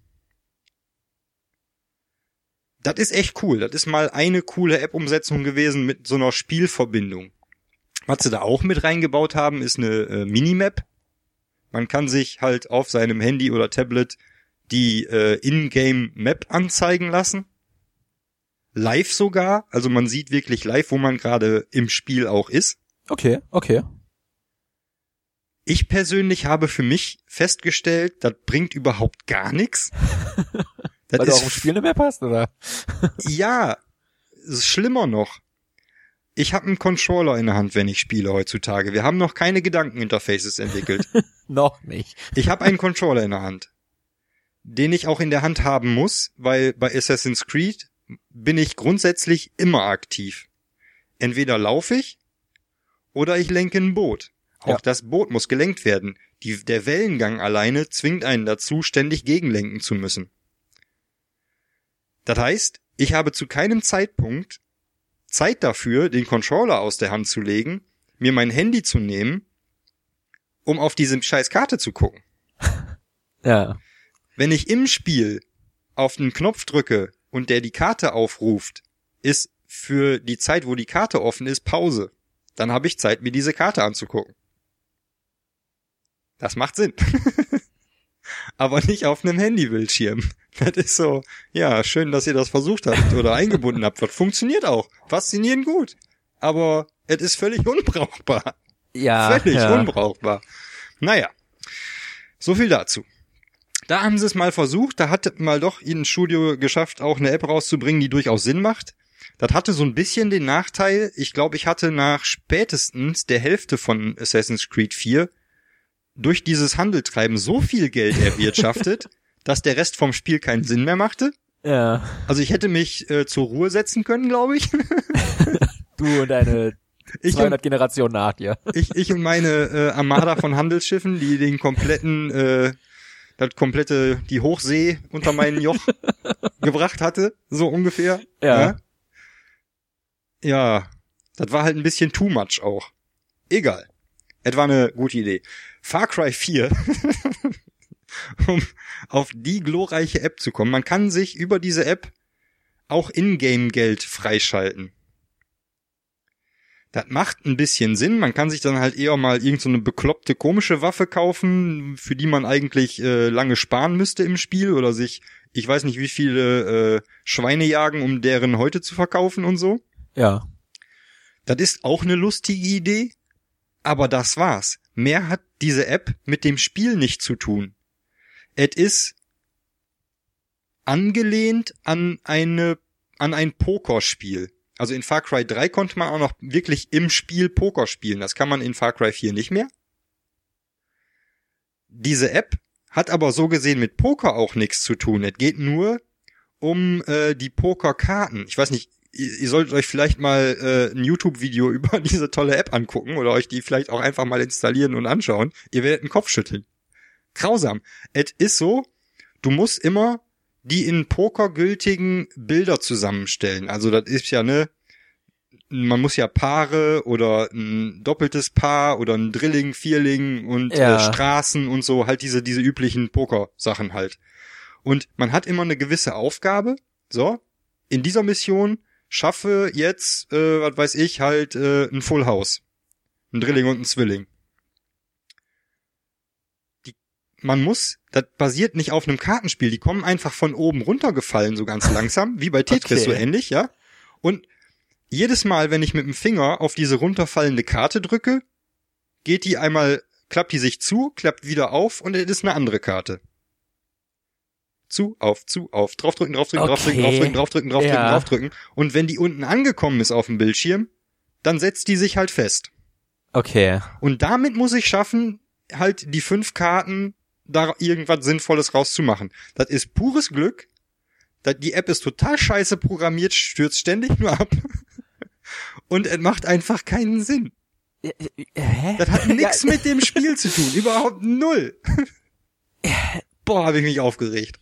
Das ist echt cool. Das ist mal eine coole App-Umsetzung gewesen mit so einer Spielverbindung. Was sie da auch mit reingebaut haben, ist eine äh, Minimap. Man kann sich halt auf seinem Handy oder Tablet die äh, In-Game-Map anzeigen lassen. Live sogar. Also man sieht wirklich live, wo man gerade im Spiel auch ist. Okay, okay. Ich persönlich habe für mich festgestellt, das bringt überhaupt gar nichts. Weil du auch im Spiel nicht mehr passt, oder? Ja, ist schlimmer noch. Ich habe einen Controller in der Hand, wenn ich spiele heutzutage. Wir haben noch keine Gedankeninterfaces entwickelt. Noch nicht. Ich habe einen Controller in der Hand, den ich auch in der Hand haben muss, weil bei Assassin's Creed bin ich grundsätzlich immer aktiv. Entweder laufe ich oder ich lenke ein Boot. Auch ja. Das Boot muss gelenkt werden. Die, der Wellengang alleine zwingt einen dazu, ständig gegenlenken zu müssen. Das heißt, ich habe zu keinem Zeitpunkt Zeit dafür, den Controller aus der Hand zu legen, mir mein Handy zu nehmen, um auf diese scheiß Karte zu gucken. Ja. Wenn ich im Spiel auf den Knopf drücke und der die Karte aufruft, ist für die Zeit, wo die Karte offen ist, Pause. Dann habe ich Zeit, mir diese Karte anzugucken. Das macht Sinn. Aber nicht auf einem Handybildschirm. Das ist so, ja, schön, dass ihr das versucht habt oder eingebunden habt. Das funktioniert auch. Faszinierend gut. Aber es ist völlig unbrauchbar. Ja. Völlig ja. unbrauchbar. Naja. So viel dazu. Da haben sie es mal versucht. Da hat mal doch ein Studio geschafft, auch eine App rauszubringen, die durchaus Sinn macht. Das hatte so ein bisschen den Nachteil. Ich glaube, ich hatte nach spätestens der Hälfte von Assassin's Creed vier durch dieses Handeltreiben so viel Geld erwirtschaftet, dass der Rest vom Spiel keinen Sinn mehr machte. Ja. Also ich hätte mich äh, zur Ruhe setzen können, glaube ich. Du und deine zweihundert Generationen nach dir. Ich, ich und meine äh, Armada von Handelsschiffen, die den kompletten, äh, das komplette, die Hochsee unter meinen Joch gebracht hatte, so ungefähr. Ja. Ja, ja, das war halt ein bisschen too much auch. Egal. Es war eine gute Idee. Far Cry vier, um auf die glorreiche App zu kommen. Man kann sich über diese App auch Ingame-Geld freischalten. Das macht ein bisschen Sinn. Man kann sich dann halt eher mal irgend so eine bekloppte, komische Waffe kaufen, für die man eigentlich äh, lange sparen müsste im Spiel oder sich, ich weiß nicht wie viele äh, Schweine jagen, um deren heute zu verkaufen und so. Ja. Das ist auch eine lustige Idee. Aber das war's. Mehr hat diese App mit dem Spiel nicht zu tun. Es ist angelehnt an eine, an ein Pokerspiel. Also in Far Cry drei konnte man auch noch wirklich im Spiel Poker spielen. Das kann man in Far Cry vier nicht mehr. Diese App hat aber so gesehen mit Poker auch nichts zu tun. Es geht nur um äh, die Pokerkarten. Ich weiß nicht, ihr solltet euch vielleicht mal äh, ein YouTube-Video über diese tolle App angucken oder euch die vielleicht auch einfach mal installieren und anschauen. Ihr werdet den Kopf schütteln. Grausam. Es ist so, du musst immer die in Poker gültigen Bilder zusammenstellen. Also das ist ja, ne, man muss ja Paare oder ein doppeltes Paar oder ein Drilling, Vierling und ja. äh, Straßen und so, halt diese diese üblichen Poker-Sachen halt. Und man hat immer eine gewisse Aufgabe. So, in dieser Mission schaffe jetzt, äh, was weiß ich, halt äh, ein Full House. Ein Drilling und ein Zwilling. Die, man muss, das basiert nicht auf einem Kartenspiel, die kommen einfach von oben runtergefallen, so ganz langsam, wie bei Tetris, okay. So ähnlich, ja. Und jedes Mal, wenn ich mit dem Finger auf diese runterfallende Karte drücke, geht die einmal, klappt die sich zu, klappt wieder auf und es ist eine andere Karte. Zu, auf, zu, auf, draufdrücken, draufdrücken, okay. draufdrücken, draufdrücken, draufdrücken, draufdrücken, ja. draufdrücken. Und wenn die unten angekommen ist auf dem Bildschirm, dann setzt die sich halt fest. Okay. Und damit muss ich schaffen, halt die fünf Karten da irgendwas Sinnvolles rauszumachen. Das ist pures Glück. Das, die App ist total scheiße programmiert, stürzt ständig nur ab. Und es macht einfach keinen Sinn. Hä? Das hat nichts ja. mit dem Spiel zu tun. Überhaupt null. Boah, habe ich mich aufgeregt.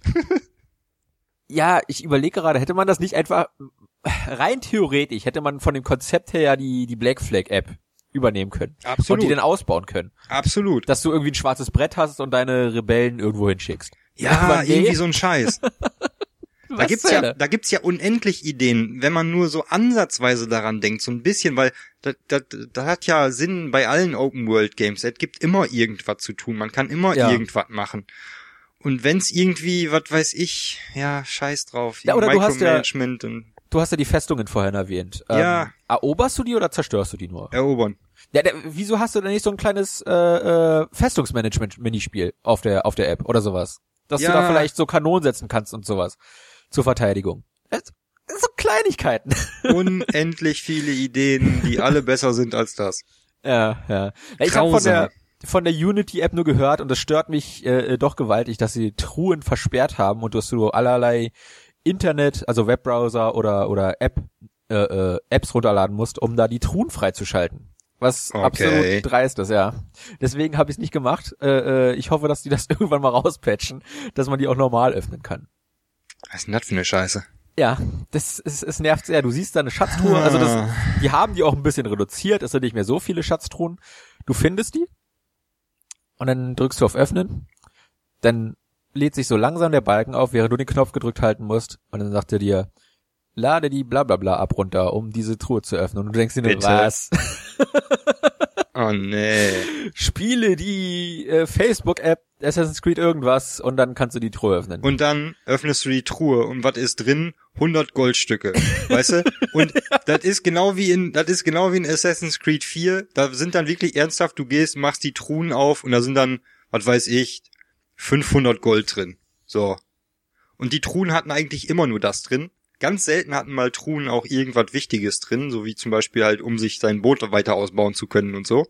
Ja, ich überlege gerade, hätte man das nicht einfach, rein theoretisch, hätte man von dem Konzept her ja die, die Black Flag App übernehmen können. Absolut. Und die dann ausbauen können. Absolut. Dass du irgendwie ein schwarzes Brett hast und deine Rebellen irgendwo hinschickst. Ja, nee. Irgendwie so ein Scheiß. Da gibt's ja, da gibt's ja unendlich Ideen, wenn man nur so ansatzweise daran denkt, so ein bisschen, weil das, das, das hat ja Sinn bei allen Open-World-Games. Es gibt immer irgendwas zu tun, man kann immer ja. irgendwas machen. Und wenn's irgendwie, was weiß ich, ja, scheiß drauf, ja, oder Micromanagement du hast ja, und du hast ja die Festungen vorhin erwähnt. Ja. Ähm, eroberst du die oder zerstörst du die nur? Erobern. Ja, der, wieso hast du denn nicht so ein kleines äh, äh, Festungsmanagement-Minispiel auf der auf der App oder sowas? Dass ja. du da vielleicht so Kanonen setzen kannst und sowas zur Verteidigung. Das, das sind so Kleinigkeiten. Unendlich viele Ideen, die alle besser sind als das. Ja, ja. Ich habe von der von der Unity-App nur gehört und das stört mich äh, doch gewaltig, dass sie Truhen versperrt haben und dass du allerlei Internet, also Webbrowser oder oder App äh, äh, Apps runterladen musst, um da die Truhen freizuschalten. Was okay. absolut dreist ist, ja. Deswegen habe ich es nicht gemacht. Äh, äh, ich hoffe, dass die das irgendwann mal rauspatchen, dass man die auch normal öffnen kann. Was ist denn das für eine Scheiße? Ja, das ist, es nervt sehr. Du siehst da eine Schatztruhe, also das, die haben die auch ein bisschen reduziert, es sind nicht mehr so viele Schatztruhen. Du findest die und dann drückst du auf Öffnen, dann lädt sich so langsam der Balken auf, während du den Knopf gedrückt halten musst und dann sagt er dir, lade die blablabla ab runter, um diese Truhe zu öffnen. Und du denkst dir nur, was? Oh nee. Spiele die äh, Facebook-App Assassin's Creed irgendwas und dann kannst du die Truhe öffnen. Und dann öffnest du die Truhe und was ist drin? hundert Goldstücke, weißt du? Und das ist genau wie in, das ist genau wie in Assassin's Creed vier. Da sind dann wirklich ernsthaft, du gehst, machst die Truhen auf und da sind dann, was weiß ich, fünfhundert Gold drin. So. Und die Truhen hatten eigentlich immer nur das drin. Ganz selten hatten mal Truhen auch irgendwas Wichtiges drin, so wie zum Beispiel halt, um sich sein Boot weiter ausbauen zu können und so.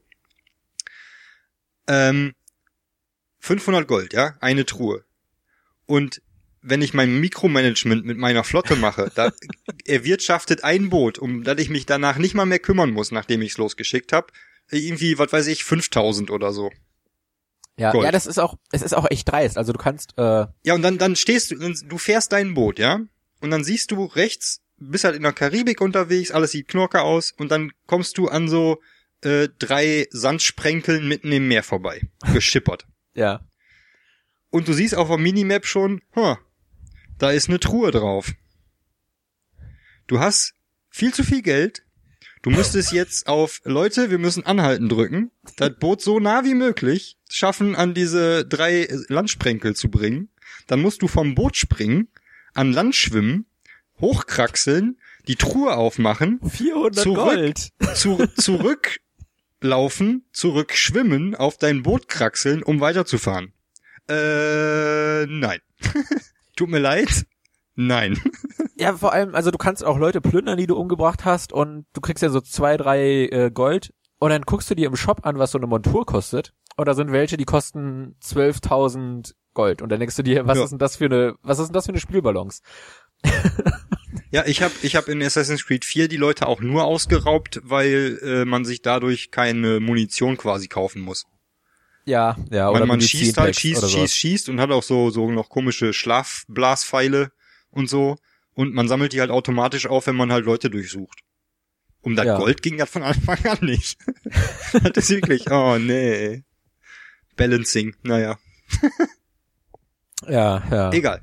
Ähm, fünfhundert Gold, ja, eine Truhe. Und wenn ich mein Mikromanagement mit meiner Flotte mache, da erwirtschaftet ein Boot, um dass ich mich danach nicht mal mehr kümmern muss, nachdem ich's losgeschickt habe, irgendwie, was weiß ich, fünftausend oder so. Ja, Gold. Ja, das ist auch, es ist auch echt dreist. Also du kannst. Äh ja, und dann dann stehst du, du fährst dein Boot, ja, und dann siehst du rechts, bist halt in der Karibik unterwegs, alles sieht knorke aus, und dann kommst du an so äh, drei Sandsprenkeln mitten im Meer vorbei, geschippert. Ja. Und du siehst auf der Minimap schon, huh, da ist eine Truhe drauf. Du hast viel zu viel Geld. Du müsstest jetzt auf, Leute, wir müssen anhalten drücken, das Boot so nah wie möglich schaffen, an diese drei Landsprenkel zu bringen. Dann musst du vom Boot springen, an Land schwimmen, hochkraxeln, die Truhe aufmachen, vierhundert zurück, Gold. Zu, zurücklaufen, zurückschwimmen, auf dein Boot kraxeln, um weiterzufahren. Äh, nein. Tut mir leid. Nein. Ja, vor allem, also du kannst auch Leute plündern, die du umgebracht hast, und du kriegst ja so zwei, drei äh, Gold, und dann guckst du dir im Shop an, was so eine Montur kostet, und da sind welche, die kosten zwölftausend Gold, und dann denkst du dir, was ja. ist denn das für eine, was ist denn das für eine Spielbalance? Ja, ich habe ich hab in Assassin's Creed vier die Leute auch nur ausgeraubt, weil äh, man sich dadurch keine Munition quasi kaufen muss. Ja, ja, oder man, man schießt halt, schießt, schießt, schießt, schießt und hat auch so so noch komische Schlafblaspfeile und so, und man sammelt die halt automatisch auf, wenn man halt Leute durchsucht. Um das ja. Gold ging das von Anfang an nicht. Das ist wirklich, oh nee. Balancing, naja. Ja, ja. Egal.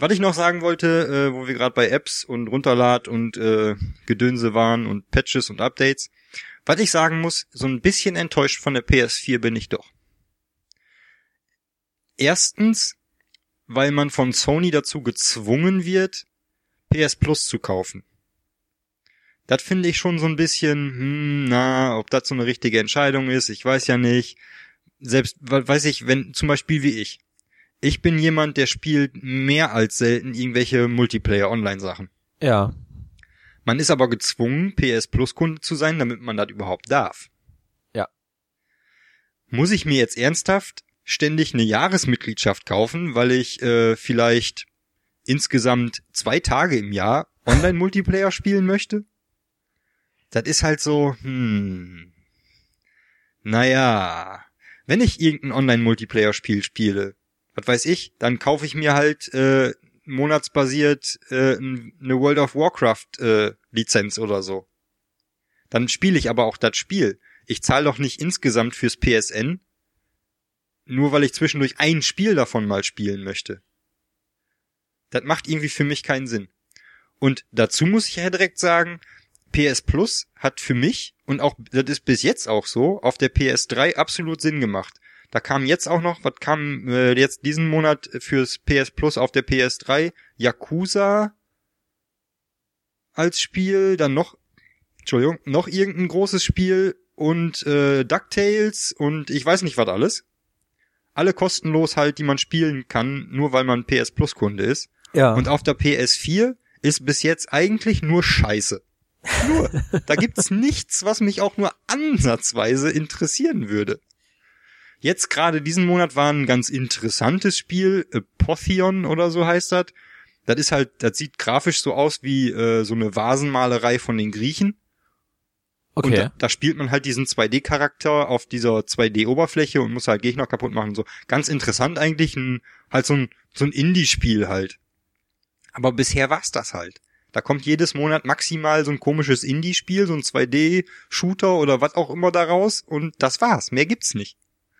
Was ich noch sagen wollte, äh, wo wir gerade bei Apps und Runterlad und äh, Gedönse waren und Patches und Updates, was ich sagen muss, so ein bisschen enttäuscht von der P S vier bin ich doch. Erstens, weil man von Sony dazu gezwungen wird, P S Plus zu kaufen. Das finde ich schon so ein bisschen, hm, na, ob das so eine richtige Entscheidung ist, ich weiß ja nicht. Selbst, weiß ich, wenn, zum Beispiel wie ich. Ich bin jemand, der spielt mehr als selten irgendwelche Multiplayer-Online-Sachen. Ja. Man ist aber gezwungen, P S Plus-Kunde zu sein, damit man das überhaupt darf. Ja. Muss ich mir jetzt ernsthaft ständig eine Jahresmitgliedschaft kaufen, weil ich äh, vielleicht insgesamt zwei Tage im Jahr Online-Multiplayer spielen möchte? Das ist halt so, hm, naja, wenn ich irgendein Online-Multiplayer-Spiel spiele, was weiß ich, dann kaufe ich mir halt äh, monatsbasiert äh, eine World of Warcraft äh, Lizenz oder so. Dann spiele ich aber auch das Spiel. Ich zahle doch nicht insgesamt fürs P S N, nur weil ich zwischendurch ein Spiel davon mal spielen möchte. Das macht irgendwie für mich keinen Sinn. Und dazu muss ich ja direkt sagen, P S Plus hat für mich, und auch das ist bis jetzt auch so, auf der P S drei absolut Sinn gemacht. Da kam jetzt auch noch, was kam äh, jetzt diesen Monat fürs P S Plus auf der P S drei? Yakuza als Spiel, dann noch, Entschuldigung, noch irgendein großes Spiel und äh, DuckTales und ich weiß nicht was alles. Alle kostenlos halt, die man spielen kann, nur weil man P S Plus Kunde ist. Ja. Und auf der P S vier ist bis jetzt eigentlich nur Scheiße. Nur. Da gibt's nichts, was mich auch nur ansatzweise interessieren würde. Jetzt gerade diesen Monat war ein ganz interessantes Spiel, Apotheon oder so heißt das. Das ist halt, das sieht grafisch so aus wie äh, so eine Vasenmalerei von den Griechen. Okay. Und da, da spielt man halt diesen zwei D-Charakter auf dieser zwei D-Oberfläche und muss halt Gegner kaputt machen und so. Ganz interessant eigentlich, ein, halt so ein, so ein Indie-Spiel halt. Aber bisher war's das halt. Da kommt jedes Monat maximal so ein komisches Indie-Spiel, so ein zwei D-Shooter oder was auch immer da raus und das war's. Mehr gibt's nicht.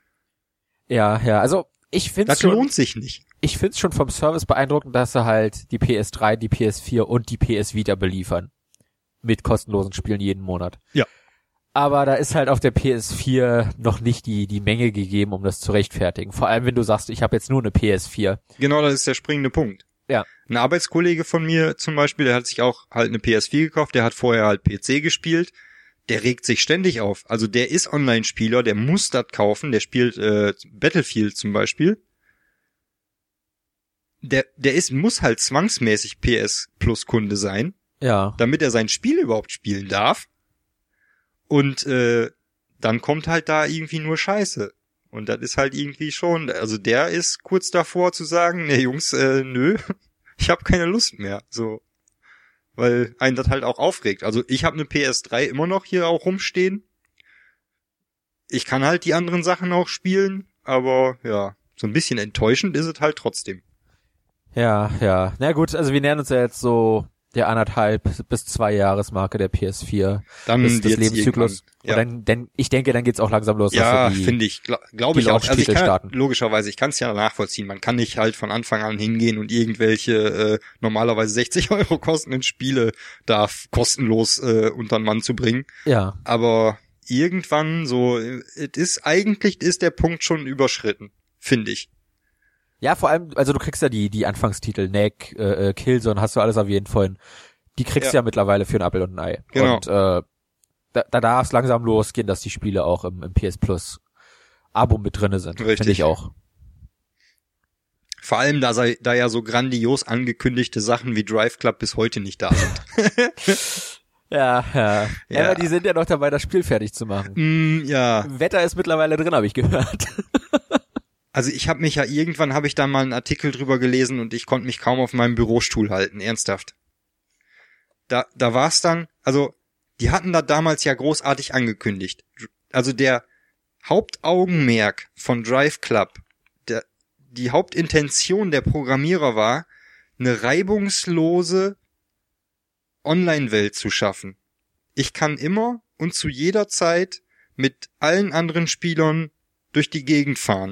Ja, ja, also ich find's das schon, lohnt sich nicht. Ich find's schon vom Service beeindruckend, dass sie halt die P S drei, die P S vier und die P S Vita beliefern. Mit kostenlosen Spielen jeden Monat. Ja. Aber da ist halt auf der P S vier noch nicht die die Menge gegeben, um das zu rechtfertigen. Vor allem, wenn du sagst, ich habe jetzt nur eine P S vier. Genau, das ist der springende Punkt. Ja. Ein Arbeitskollege von mir zum Beispiel, der hat sich auch halt eine P S vier gekauft, der hat vorher halt P C gespielt. Der regt sich ständig auf. Also der ist Online-Spieler, der muss das kaufen, der spielt äh, Battlefield zum Beispiel. Der der ist muss halt zwangsmäßig P S Plus Kunde sein. Ja. Damit er sein Spiel überhaupt spielen darf. Und äh, dann kommt halt da irgendwie nur Scheiße. Und das ist halt irgendwie schon, also der ist kurz davor zu sagen, ne Jungs, äh, nö, ich habe keine Lust mehr. So, weil einen das halt auch aufregt. Also ich habe eine P S drei immer noch hier auch rumstehen. Ich kann halt die anderen Sachen auch spielen, aber ja, so ein bisschen enttäuschend ist es halt trotzdem. Ja, ja. Na gut, also wir nähern uns ja jetzt so der anderthalb bis zwei Jahresmarke der P S vier. Dann des, des wird's Lebenszyklus. Ja. Und dann, denn ich denke, dann geht's auch langsam los. Ja, dass wir die, finde ich, glaube glaub ich auch. Also ich kann, starten. logischerweise, ich kann es ja nachvollziehen. Man kann nicht halt von Anfang an hingehen und irgendwelche äh, normalerweise sechzig Euro kostenden Spiele da kostenlos äh, unter den Mann zu bringen. Ja. Aber irgendwann so, es ist eigentlich ist der Punkt schon überschritten, finde ich. Ja, vor allem, also du kriegst ja die die Anfangstitel, Neck, äh, äh, Killzone, hast du alles erwähnt vorhin. Die kriegst du ja. ja mittlerweile für ein Apfel und ein Ei. Genau. Und äh, da, da darf es langsam losgehen, dass die Spiele auch im, im P S Plus Abo mit drinne sind. Richtig. Finde ich auch. Vor allem, da sei, da ja so grandios angekündigte Sachen wie Drive Club bis heute nicht da sind. Ja, ja. Ja. Aber die sind ja noch dabei, das Spiel fertig zu machen. Mm, ja. Wetter ist mittlerweile drin, habe ich gehört. Also ich habe mich ja, irgendwann habe ich da mal einen Artikel drüber gelesen und ich konnte mich kaum auf meinem Bürostuhl halten, ernsthaft. Da, da war's dann, also die hatten da damals ja großartig angekündigt. Also der Hauptaugenmerk von Drive Club, der, die Hauptintention der Programmierer war, eine reibungslose Online-Welt zu schaffen. Ich kann immer und zu jeder Zeit mit allen anderen Spielern durch die Gegend fahren.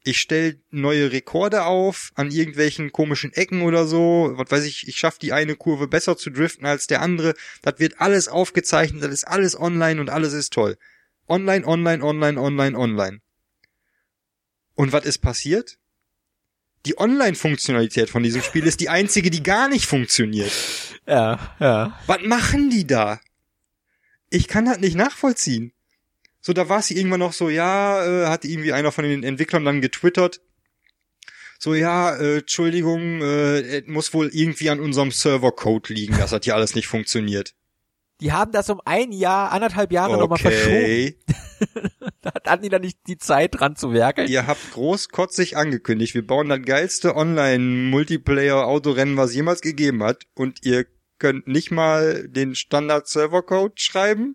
ich stelle neue Rekorde auf an irgendwelchen komischen Ecken oder so, was weiß ich, ich schaffe die eine Kurve besser zu driften als der andere, das wird alles aufgezeichnet, das ist alles online und alles ist toll. Online, online, online, online, online. Und was ist passiert? Die Online-Funktionalität von diesem Spiel ist die einzige, die gar nicht funktioniert. Ja, ja. Was machen die da? Ich kann das nicht nachvollziehen. So, da war es irgendwann noch so, ja, äh, hat irgendwie einer von den Entwicklern dann getwittert. So, ja, äh, Entschuldigung, äh, es muss wohl irgendwie an unserem Server-Code liegen, dass das hier alles nicht funktioniert. Die haben das um ein Jahr, anderthalb Jahre Okay. nochmal verschoben. Da hatten die dann nicht die Zeit dran zu werkeln. Ihr habt großkotzig angekündigt, wir bauen das geilste Online-Multiplayer-Autorennen, was es jemals gegeben hat. Und ihr könnt nicht mal den Standard-Server-Code schreiben?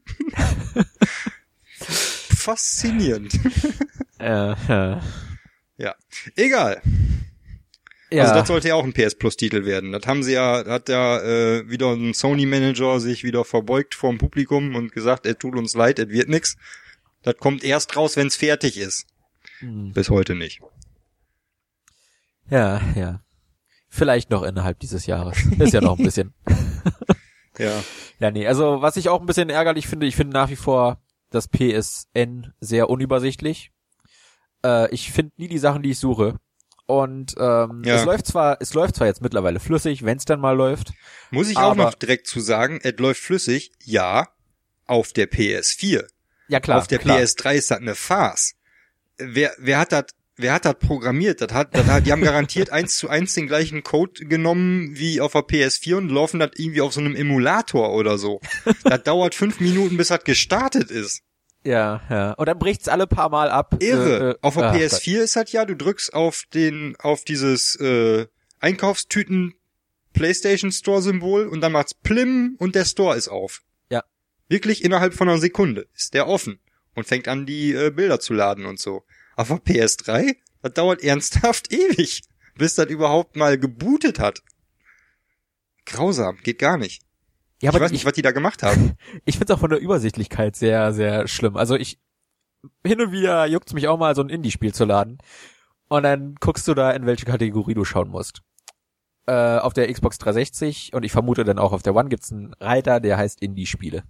Faszinierend. Äh, äh. Ja, egal. Ja. Also das sollte ja auch ein P S Plus Titel werden. Das haben sie ja, hat ja äh, wieder ein Sony Manager sich wieder verbeugt vorm Publikum und gesagt, es tut uns leid, es wird nix. Das kommt erst raus, wenn es fertig ist. Hm. Bis heute nicht. Ja, ja. Vielleicht noch innerhalb dieses Jahres. Ist ja noch ein bisschen. Ja. Ja, nee, also was ich auch ein bisschen ärgerlich finde, ich finde nach wie vor das P S N sehr unübersichtlich. Äh, ich finde nie die Sachen, die ich suche. Und ähm, Ja. es läuft zwar, es läuft zwar jetzt mittlerweile flüssig, wenn es dann mal läuft. Muss ich auch Aber- noch direkt zu sagen, es läuft flüssig, ja, auf der P S vier. Ja klar, auf der klar. P S drei ist das eine Farce. Wer, wer hat das, wer hat das programmiert? Das hat, das hat, die haben garantiert eins zu eins den gleichen Code genommen wie auf der P S vier und laufen das irgendwie auf so einem Emulator oder so. Das dauert fünf Minuten, bis das gestartet ist. Ja, ja. Und dann bricht's alle paar Mal ab. Irre. Äh, äh, auf der ah, P S vier ist das ja, du drückst auf den, auf dieses äh, Einkaufstüten PlayStation Store Symbol und dann macht's plim und der Store ist auf. Ja. Wirklich innerhalb von einer Sekunde ist der offen und fängt an, die äh, Bilder zu laden und so. Auf der P S drei, das dauert ernsthaft ewig, bis das überhaupt mal gebootet hat. Grausam, geht gar nicht. Ja, Ich aber weiß nicht, was die da gemacht haben. Ich find's auch von der Übersichtlichkeit sehr, sehr schlimm. Also ich, hin und wieder juckt's mich auch mal, so ein Indie-Spiel zu laden. Und dann guckst du da, in welche Kategorie du schauen musst. Äh, auf der Xbox dreihundertsechzig und ich vermute dann auch auf der One gibt's einen Reiter, der heißt Indie-Spiele.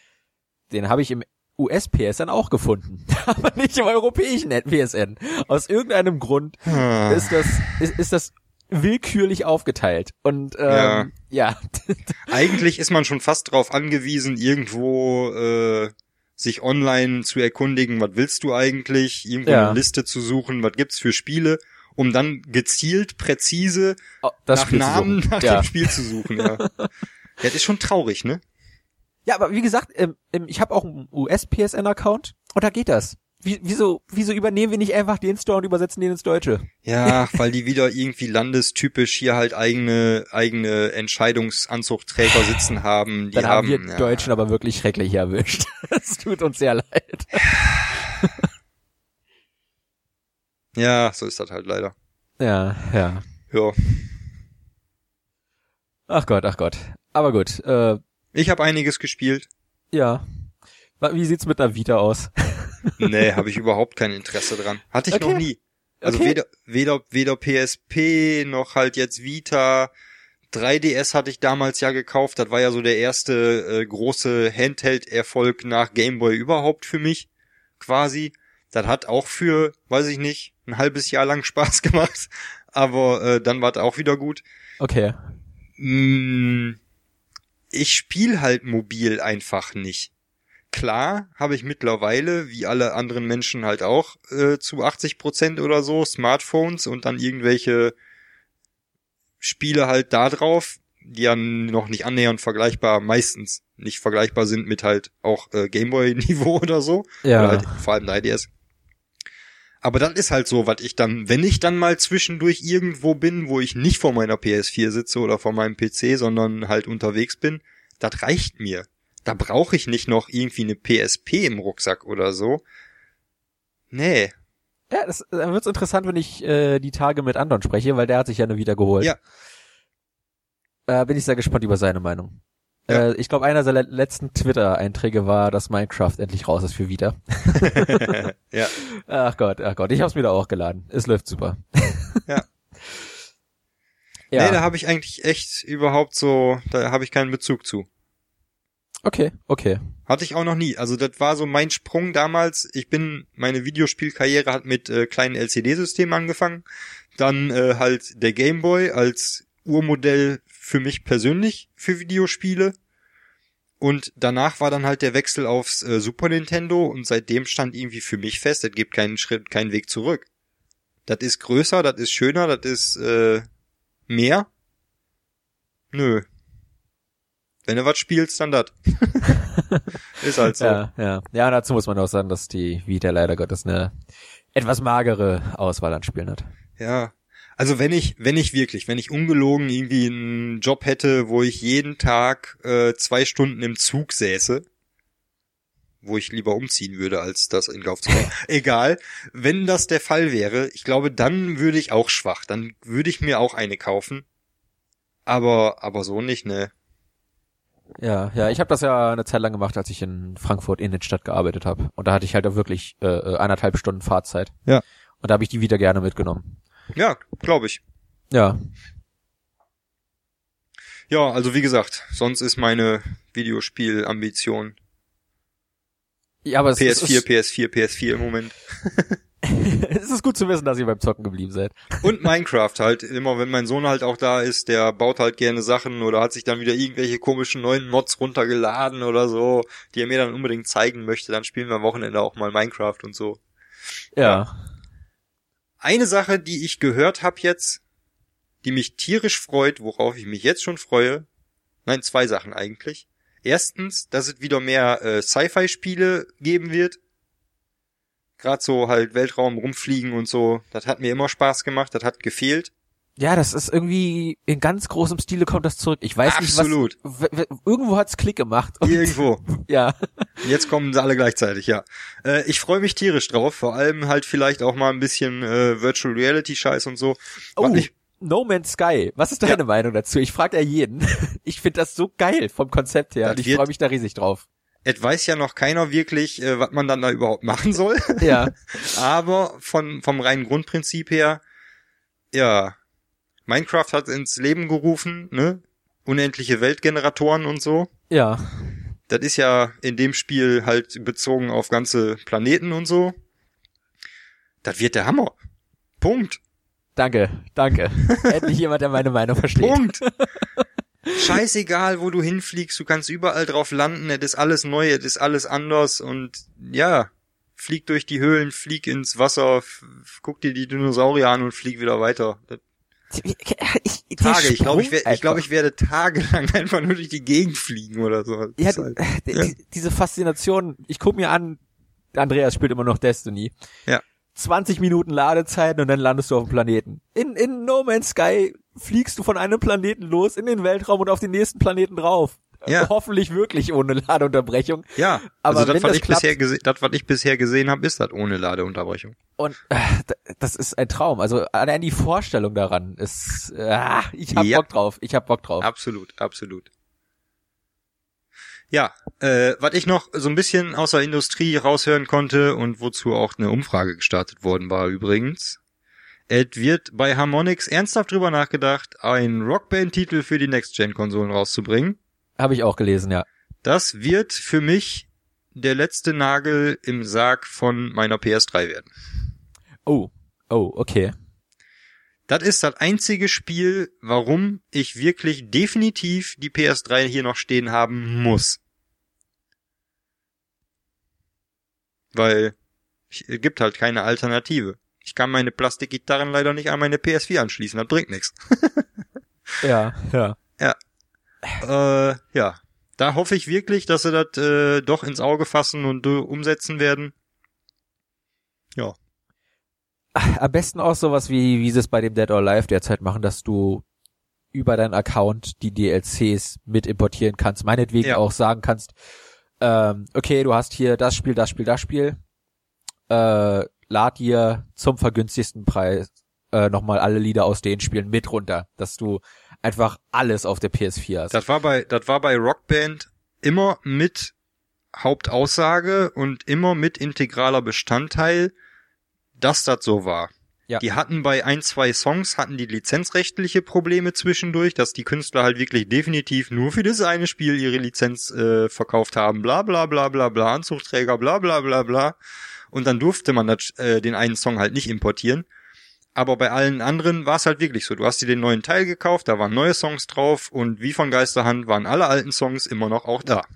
Den habe ich im U S-P S N auch gefunden. Aber nicht im europäischen P S N. Aus irgendeinem Grund Ah. ist das, ist, ist das willkürlich aufgeteilt. Und ähm, ja. ja. Eigentlich ist man schon fast darauf angewiesen, irgendwo äh, sich online zu erkundigen, was willst du eigentlich, irgendwo Ja. eine Liste zu suchen, was gibt's für Spiele, um dann gezielt, präzise Oh, das nach Spiel zu Namen suchen. nach Ja. dem Spiel zu suchen. Ja. Ja, das ist schon traurig, ne? Ja, aber wie gesagt, ähm, ähm, ich habe auch einen U S-P S N-Account und da geht das. Wie, wieso, wieso übernehmen wir nicht einfach den Store und übersetzen den ins Deutsche? Ja, weil die wieder irgendwie landestypisch hier halt eigene eigene Entscheidungsanzugträger sitzen haben. Die Dann haben wir ja. Deutschen aber wirklich schrecklich erwischt. Es tut uns sehr leid. Ja, so ist das halt leider. Ja, ja. Ja. Ach Gott, ach Gott. Aber gut, äh, Ich habe einiges gespielt. ja. Wa- Wie sieht's mit der Vita aus? Nee, habe ich überhaupt kein Interesse dran. Hatte ich Okay. noch nie. Also Okay. weder, weder, weder P S P noch halt jetzt Vita. drei D S hatte ich damals ja gekauft. Das war ja so der erste äh, große Handheld-Erfolg nach Game Boy überhaupt für mich. Quasi. Das hat auch für, weiß ich nicht, ein halbes Jahr lang Spaß gemacht. Aber äh, dann war es auch wieder gut. Okay. Mm, Ich spiele halt mobil einfach nicht. Klar habe ich mittlerweile, wie alle anderen Menschen halt auch, äh, zu achtzig Prozent oder so Smartphones und dann irgendwelche Spiele halt da drauf, die ja noch nicht annähernd vergleichbar, meistens nicht vergleichbar sind mit halt auch äh, Gameboy-Niveau oder so. Ja. Oder halt vor allem drei D S. Aber das ist halt so, was ich dann, wenn ich dann mal zwischendurch irgendwo bin, wo ich nicht vor meiner P S vier sitze oder vor meinem P C, sondern halt unterwegs bin, das reicht mir. Da brauche ich nicht noch irgendwie eine P S P im Rucksack oder so. Nee. Ja, das, dann wird's interessant, wenn ich äh, die Tage mit Andon spreche, weil der hat sich ja eine Vita geholt. Ja. Äh, bin ich sehr gespannt über seine Meinung. Ja. Äh, ich glaube, einer seiner letzten Twitter-Einträge war, dass Minecraft endlich raus ist für Vita. Ja. Ach Gott, ach Gott, ich hab's wieder auch geladen. Es läuft super. Ja. Ja. Nee, da habe ich eigentlich echt überhaupt so, da habe ich keinen Bezug zu. Okay, okay. Hatte ich auch noch nie. Also das war so mein Sprung damals. Ich bin, meine Videospielkarriere hat mit äh, kleinen L C D-Systemen angefangen. Dann äh, halt der Game Boy als Urmodell für mich persönlich für Videospiele. Und danach war dann halt der Wechsel aufs äh, Super Nintendo und seitdem stand irgendwie für mich fest, es gibt keinen Schritt, keinen Weg zurück. Das ist größer, das ist schöner, das ist äh, mehr. Nö. Wenn du was spielst, dann das. Ist halt so. Ja, ja. Ja, dazu muss man auch sagen, dass die Vita leider Gottes eine etwas magere Auswahl an Spielen hat. Ja. Also wenn ich, wenn ich wirklich, wenn ich ungelogen irgendwie einen Job hätte, wo ich jeden Tag äh, zwei Stunden im Zug säße, wo ich lieber umziehen würde, als das in Kauf zu nehmen. Egal, wenn das der Fall wäre, ich glaube, dann würde ich auch schwach. Dann würde ich mir auch eine kaufen. Aber, aber so nicht, ne. Ja, ja, ich habe das ja eine Zeit lang gemacht, als ich in Frankfurt Innenstadt gearbeitet habe. Und da hatte ich halt auch wirklich äh, eineinhalb Stunden Fahrzeit. Ja. Und da habe ich die Vita gerne mitgenommen. Ja, glaube ich. Ja. Ja, also wie gesagt, sonst ist meine Videospielambition Ja, aber es P S vier, ist, P S vier, P S vier im Moment. es ist gut zu wissen, dass ihr beim Zocken geblieben seid. Und Minecraft halt. Immer wenn mein Sohn halt auch da ist, der baut halt gerne Sachen oder hat sich dann wieder irgendwelche komischen neuen Mods runtergeladen oder so, die er mir dann unbedingt zeigen möchte. Dann spielen wir am Wochenende auch mal Minecraft und so. Ja. Ja. Eine Sache, die ich gehört habe jetzt, die mich tierisch freut, worauf ich mich jetzt schon freue. Nein, zwei Sachen eigentlich. Erstens, dass es wieder mehr äh, Sci-Fi-Spiele geben wird. Gerade so halt Weltraum rumfliegen und so. Das hat mir immer Spaß gemacht, das hat gefehlt. Ja, das ist irgendwie in ganz großem Stile kommt das zurück. Ich weiß Absolut. nicht, was w- w- irgendwo hat's Klick gemacht. Und Irgendwo. ja. Jetzt kommen sie alle gleichzeitig, ja. Äh, ich freue mich tierisch drauf, vor allem halt vielleicht auch mal ein bisschen äh, Virtual Reality Scheiß und so. Oh, ich, No Man's Sky. Was ist deine Ja. Meinung dazu? Ich frage ja jeden. Ich finde das so geil vom Konzept her. Das Und ich wird- freue mich da riesig drauf. es weiß ja noch keiner wirklich, äh, was man dann da überhaupt machen soll. Ja. Aber von vom reinen Grundprinzip her, ja, Minecraft hat ins Leben gerufen, ne? Unendliche Weltgeneratoren und so. Ja. Das ist ja in dem Spiel halt bezogen auf ganze Planeten und so. Das wird der Hammer. Punkt. Danke, danke. Endlich jemand, der meine Meinung versteht. Punkt. Scheißegal, wo du hinfliegst, du kannst überall drauf landen, es ist alles neu, es ist alles anders und ja, flieg durch die Höhlen, flieg ins Wasser, f- guck dir die Dinosaurier an und flieg wieder weiter. Das Ich, der Tage, ich glaube, ich, Sprung wer- ich, glaub, einfach. ich werde tagelang einfach nur durch die Gegend fliegen oder so. Das Ja, ist halt, die, ja. die, diese Faszination, ich guck mir an, Andreas spielt immer noch Destiny. Ja. zwanzig Minuten Ladezeit und dann landest du auf dem Planeten. In, in No Man's Sky fliegst du von einem Planeten los in den Weltraum und auf den nächsten Planeten drauf. Ja. Hoffentlich wirklich ohne Ladeunterbrechung. Ja, Aber also wenn das, was das ich klappt- bisher gese- das, was ich bisher gesehen habe, ist das ohne Ladeunterbrechung. Und äh, d- das ist ein Traum. Also allein die Vorstellung daran ist, äh, ich hab Ja. Bock drauf. Ich hab Bock drauf. Absolut, absolut. Ja, äh, was ich noch so ein bisschen aus der Industrie raushören konnte und wozu auch eine Umfrage gestartet worden war übrigens. Es wird bei Harmonix ernsthaft drüber nachgedacht, einen Rockband-Titel für die Next-Gen-Konsolen rauszubringen. Habe ich auch gelesen, ja. Das wird für mich der letzte Nagel im Sarg von meiner P S drei werden. Oh, oh, okay. Das ist das einzige Spiel, warum ich wirklich definitiv die P S drei hier noch stehen haben muss. Weil es gibt halt keine Alternative. Ich kann meine Plastikgitarren leider nicht an meine P S vier anschließen, das bringt nichts. Ja, ja. Äh, ja, da hoffe ich wirklich, dass sie das äh, doch ins Auge fassen und äh, umsetzen werden. Ja. Am besten auch sowas wie, wie sie es bei dem Dead or Alive derzeit machen, dass du über deinen Account die D L Cs mit importieren kannst. Meinetwegen Ja. auch sagen kannst, ähm, okay, du hast hier das Spiel, das Spiel, das Spiel, äh, lad dir zum vergünstigsten Preis äh, nochmal alle Lieder aus den Spielen mit runter, dass du einfach alles auf der P S vier hast. Das war bei, das war bei Rock Band immer mit Hauptaussage und immer mit integraler Bestandteil, dass das so war. Ja. Die hatten bei ein, zwei Songs, hatten die lizenzrechtliche Probleme zwischendurch, dass die Künstler halt wirklich definitiv nur für das eine Spiel ihre Lizenz äh, verkauft haben, bla bla bla bla bla, Anzugträger, bla bla bla bla. Und dann durfte man das, äh, den einen Song halt nicht importieren. Aber bei allen anderen war es halt wirklich so. Du hast dir den neuen Teil gekauft, da waren neue Songs drauf und wie von Geisterhand waren alle alten Songs immer noch auch da.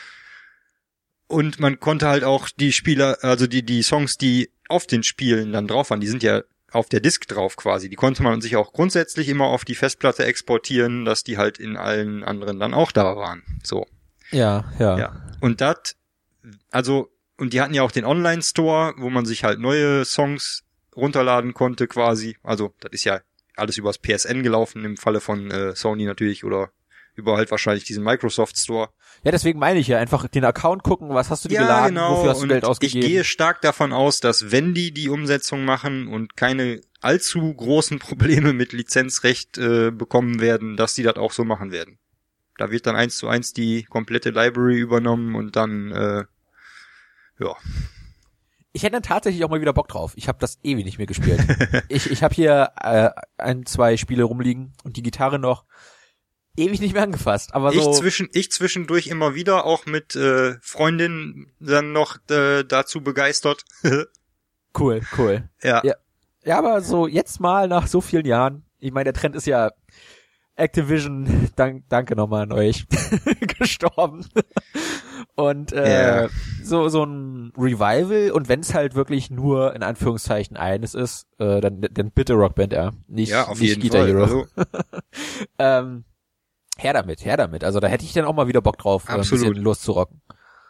Und man konnte halt auch die Spieler, also die die Songs, die auf den Spielen dann drauf waren, die sind ja auf der Disk drauf quasi. Die konnte man sich auch grundsätzlich immer auf die Festplatte exportieren, dass die halt in allen anderen dann auch da waren. So. Ja, ja. Ja. Und das, also, und die hatten ja auch den Online-Store, wo man sich halt neue Songs runterladen konnte quasi. Also, das ist ja alles übers P S N gelaufen, im Falle von äh, Sony natürlich oder über halt wahrscheinlich diesen Microsoft Store. Ja, deswegen meine ich ja einfach den Account gucken, was hast du dir Ja, geladen, genau. wofür hast du Und Geld ausgegeben. ich gehe stark davon aus, dass wenn die die Umsetzung machen und keine allzu großen Probleme mit Lizenzrecht äh, bekommen werden, dass die das auch so machen werden. Da wird dann eins zu eins die komplette Library übernommen und dann, äh, ja. Ich hätte dann tatsächlich auch mal wieder Bock drauf. Ich habe das ewig nicht mehr gespielt. ich ich habe hier äh, ein, zwei Spiele rumliegen und die Gitarre noch ewig nicht mehr angefasst. Aber so Ich zwischen ich zwischendurch immer wieder auch mit äh, Freundinnen dann noch äh, dazu begeistert. cool, cool. Ja. ja. Ja, aber so jetzt mal nach so vielen Jahren, ich meine, der Trend ist ja Activision, dank, danke nochmal an euch, gestorben. Und äh, yeah. so so ein Revival und wenn es halt wirklich nur in Anführungszeichen eines ist, äh, dann dann bitte Rockband, ja, nicht, ja, auf nicht jeden Guitar Fall. Hero. Also, ähm, her damit, her damit. Also da hätte ich dann auch mal wieder Bock drauf, Absolut. ein bisschen loszurocken.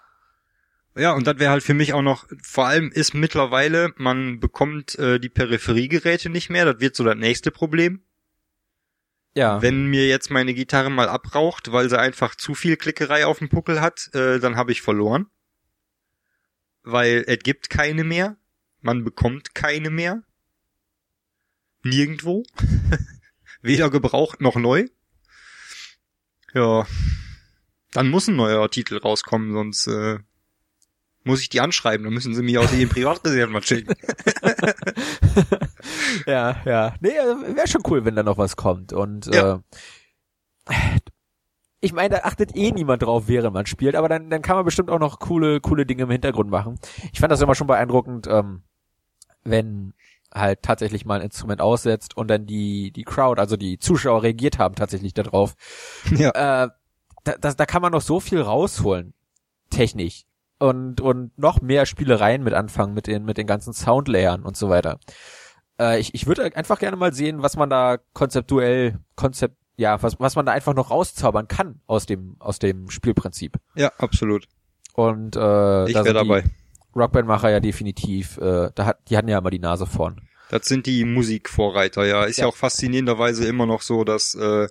ja, und das wäre halt für mich auch noch, vor allem ist mittlerweile, man bekommt äh, die Peripheriegeräte nicht mehr, das wird so das nächste Problem. Ja. Wenn mir jetzt meine Gitarre mal abraucht, weil sie einfach zu viel Klickerei auf dem Puckel hat, äh, dann habe ich verloren. Weil es gibt keine mehr. Man bekommt keine mehr. Nirgendwo. Weder gebraucht noch neu. Ja. Dann muss ein neuer Titel rauskommen, sonst äh, muss ich die anschreiben. Dann müssen sie mich aus ihren Privatreserven mal schicken. ja, ja. Nee, wäre schon cool, wenn da noch was kommt. Und Ja. äh, ich meine, da achtet eh niemand drauf, während man spielt, aber dann, dann kann man bestimmt auch noch coole, coole Dinge im Hintergrund machen. Ich fand das immer schon beeindruckend, ähm, wenn halt tatsächlich mal ein Instrument aussetzt und dann die, die Crowd, also die Zuschauer reagiert haben tatsächlich darauf. Ja. Äh, da, da, da kann man noch so viel rausholen. Technisch. Und, und noch mehr Spielereien mit anfangen, mit den, mit den ganzen Soundlayern und so weiter. Äh, ich, ich würde einfach gerne mal sehen, was man da konzeptuell, konzept, ja, was, was man da einfach noch rauszaubern kann aus dem, aus dem Spielprinzip. Ja, absolut. Und, äh, Ich da wäre sind dabei. die Rockband-Macher ja definitiv, äh, da hat, die hatten ja immer die Nase vorn. Das sind die Musikvorreiter, ja. Ist ja, Ja. auch faszinierenderweise immer noch so, dass äh,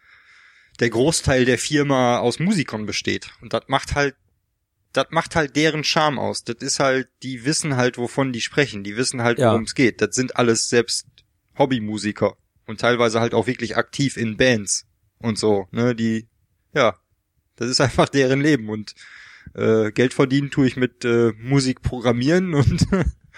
der Großteil der Firma aus Musikern besteht. Und das macht halt, das macht halt deren Charme aus. Das ist halt, die wissen halt, wovon die sprechen. Die wissen halt, Ja. worum es geht. Das sind alles selbst Hobbymusiker. Und teilweise halt auch wirklich aktiv in Bands und so, ne, die, ja, das ist einfach deren Leben und äh, Geld verdienen tue ich mit äh, Musik programmieren und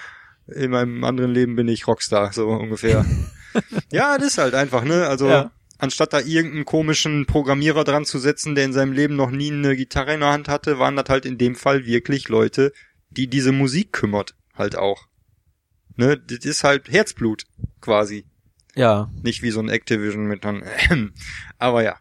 in meinem anderen Leben bin ich Rockstar, so ungefähr. Ja, das ist halt einfach, ne, also Ja. anstatt da irgendeinen komischen Programmierer dran zu setzen, der in seinem Leben noch nie eine Gitarre in der Hand hatte, waren das halt in dem Fall wirklich Leute, die diese Musik kümmert, halt auch. Ne, das ist halt Herzblut, quasi. Ja. Nicht wie so ein Activision mit dann, aber ja.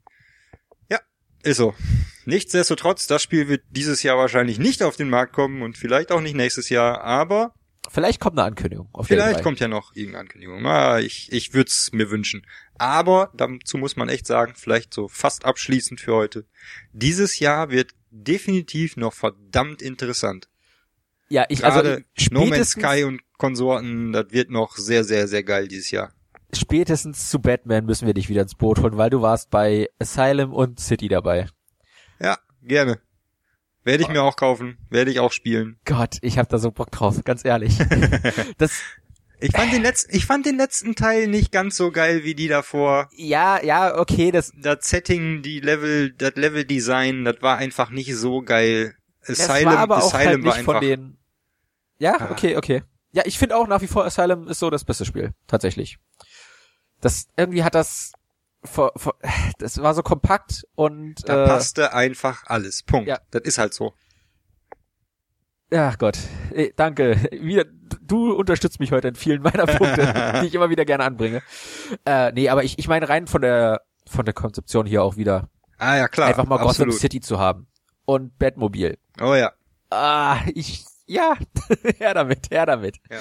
Ja, ist so. Nichtsdestotrotz, das Spiel wird dieses Jahr wahrscheinlich nicht auf den Markt kommen und vielleicht auch nicht nächstes Jahr, aber Vielleicht kommt eine Ankündigung. Auf der vielleicht E drei. kommt ja noch irgendeine Ankündigung. Ah, ich, ich würde es mir wünschen. Aber dazu muss man echt sagen, vielleicht so fast abschließend für heute. Dieses Jahr wird definitiv noch verdammt interessant. Ja, ich, Gerade also No Man's spätestens, Sky und Konsorten, das wird noch sehr, sehr, sehr geil dieses Jahr. spätestens zu Batman müssen wir dich wieder ins Boot holen, weil du warst bei Asylum und City dabei. Ja, gerne. Werde ich mir auch kaufen, werde ich auch spielen. Gott, ich hab da so Bock drauf, ganz ehrlich. das Ich fand den letzten, ich fand den letzten Teil nicht ganz so geil wie die davor. Ja, ja, okay, das, Das Setting, die Level, das Level-Design, das war einfach nicht so geil. das Asylum, war aber auch Asylum halt nicht war einfach. von den, ja, Ah. okay, okay. Ja, ich finde auch nach wie vor Asylum ist so das beste Spiel, tatsächlich. Das, irgendwie hat das, vor, vor, das war so kompakt und, Da äh, passte einfach alles. Punkt. Ja. Das ist halt so. ja Gott, eh, danke. Wieder, du unterstützt mich heute in vielen meiner Punkte, die ich immer wieder gerne anbringe. Äh, nee, aber ich, ich meine rein von der, von der Konzeption hier auch wieder, Ah ja, klar. einfach mal Gotham absolut. City zu haben. Und Batmobil. Oh ja. Ah, ich, ja, her damit, her damit. Ja.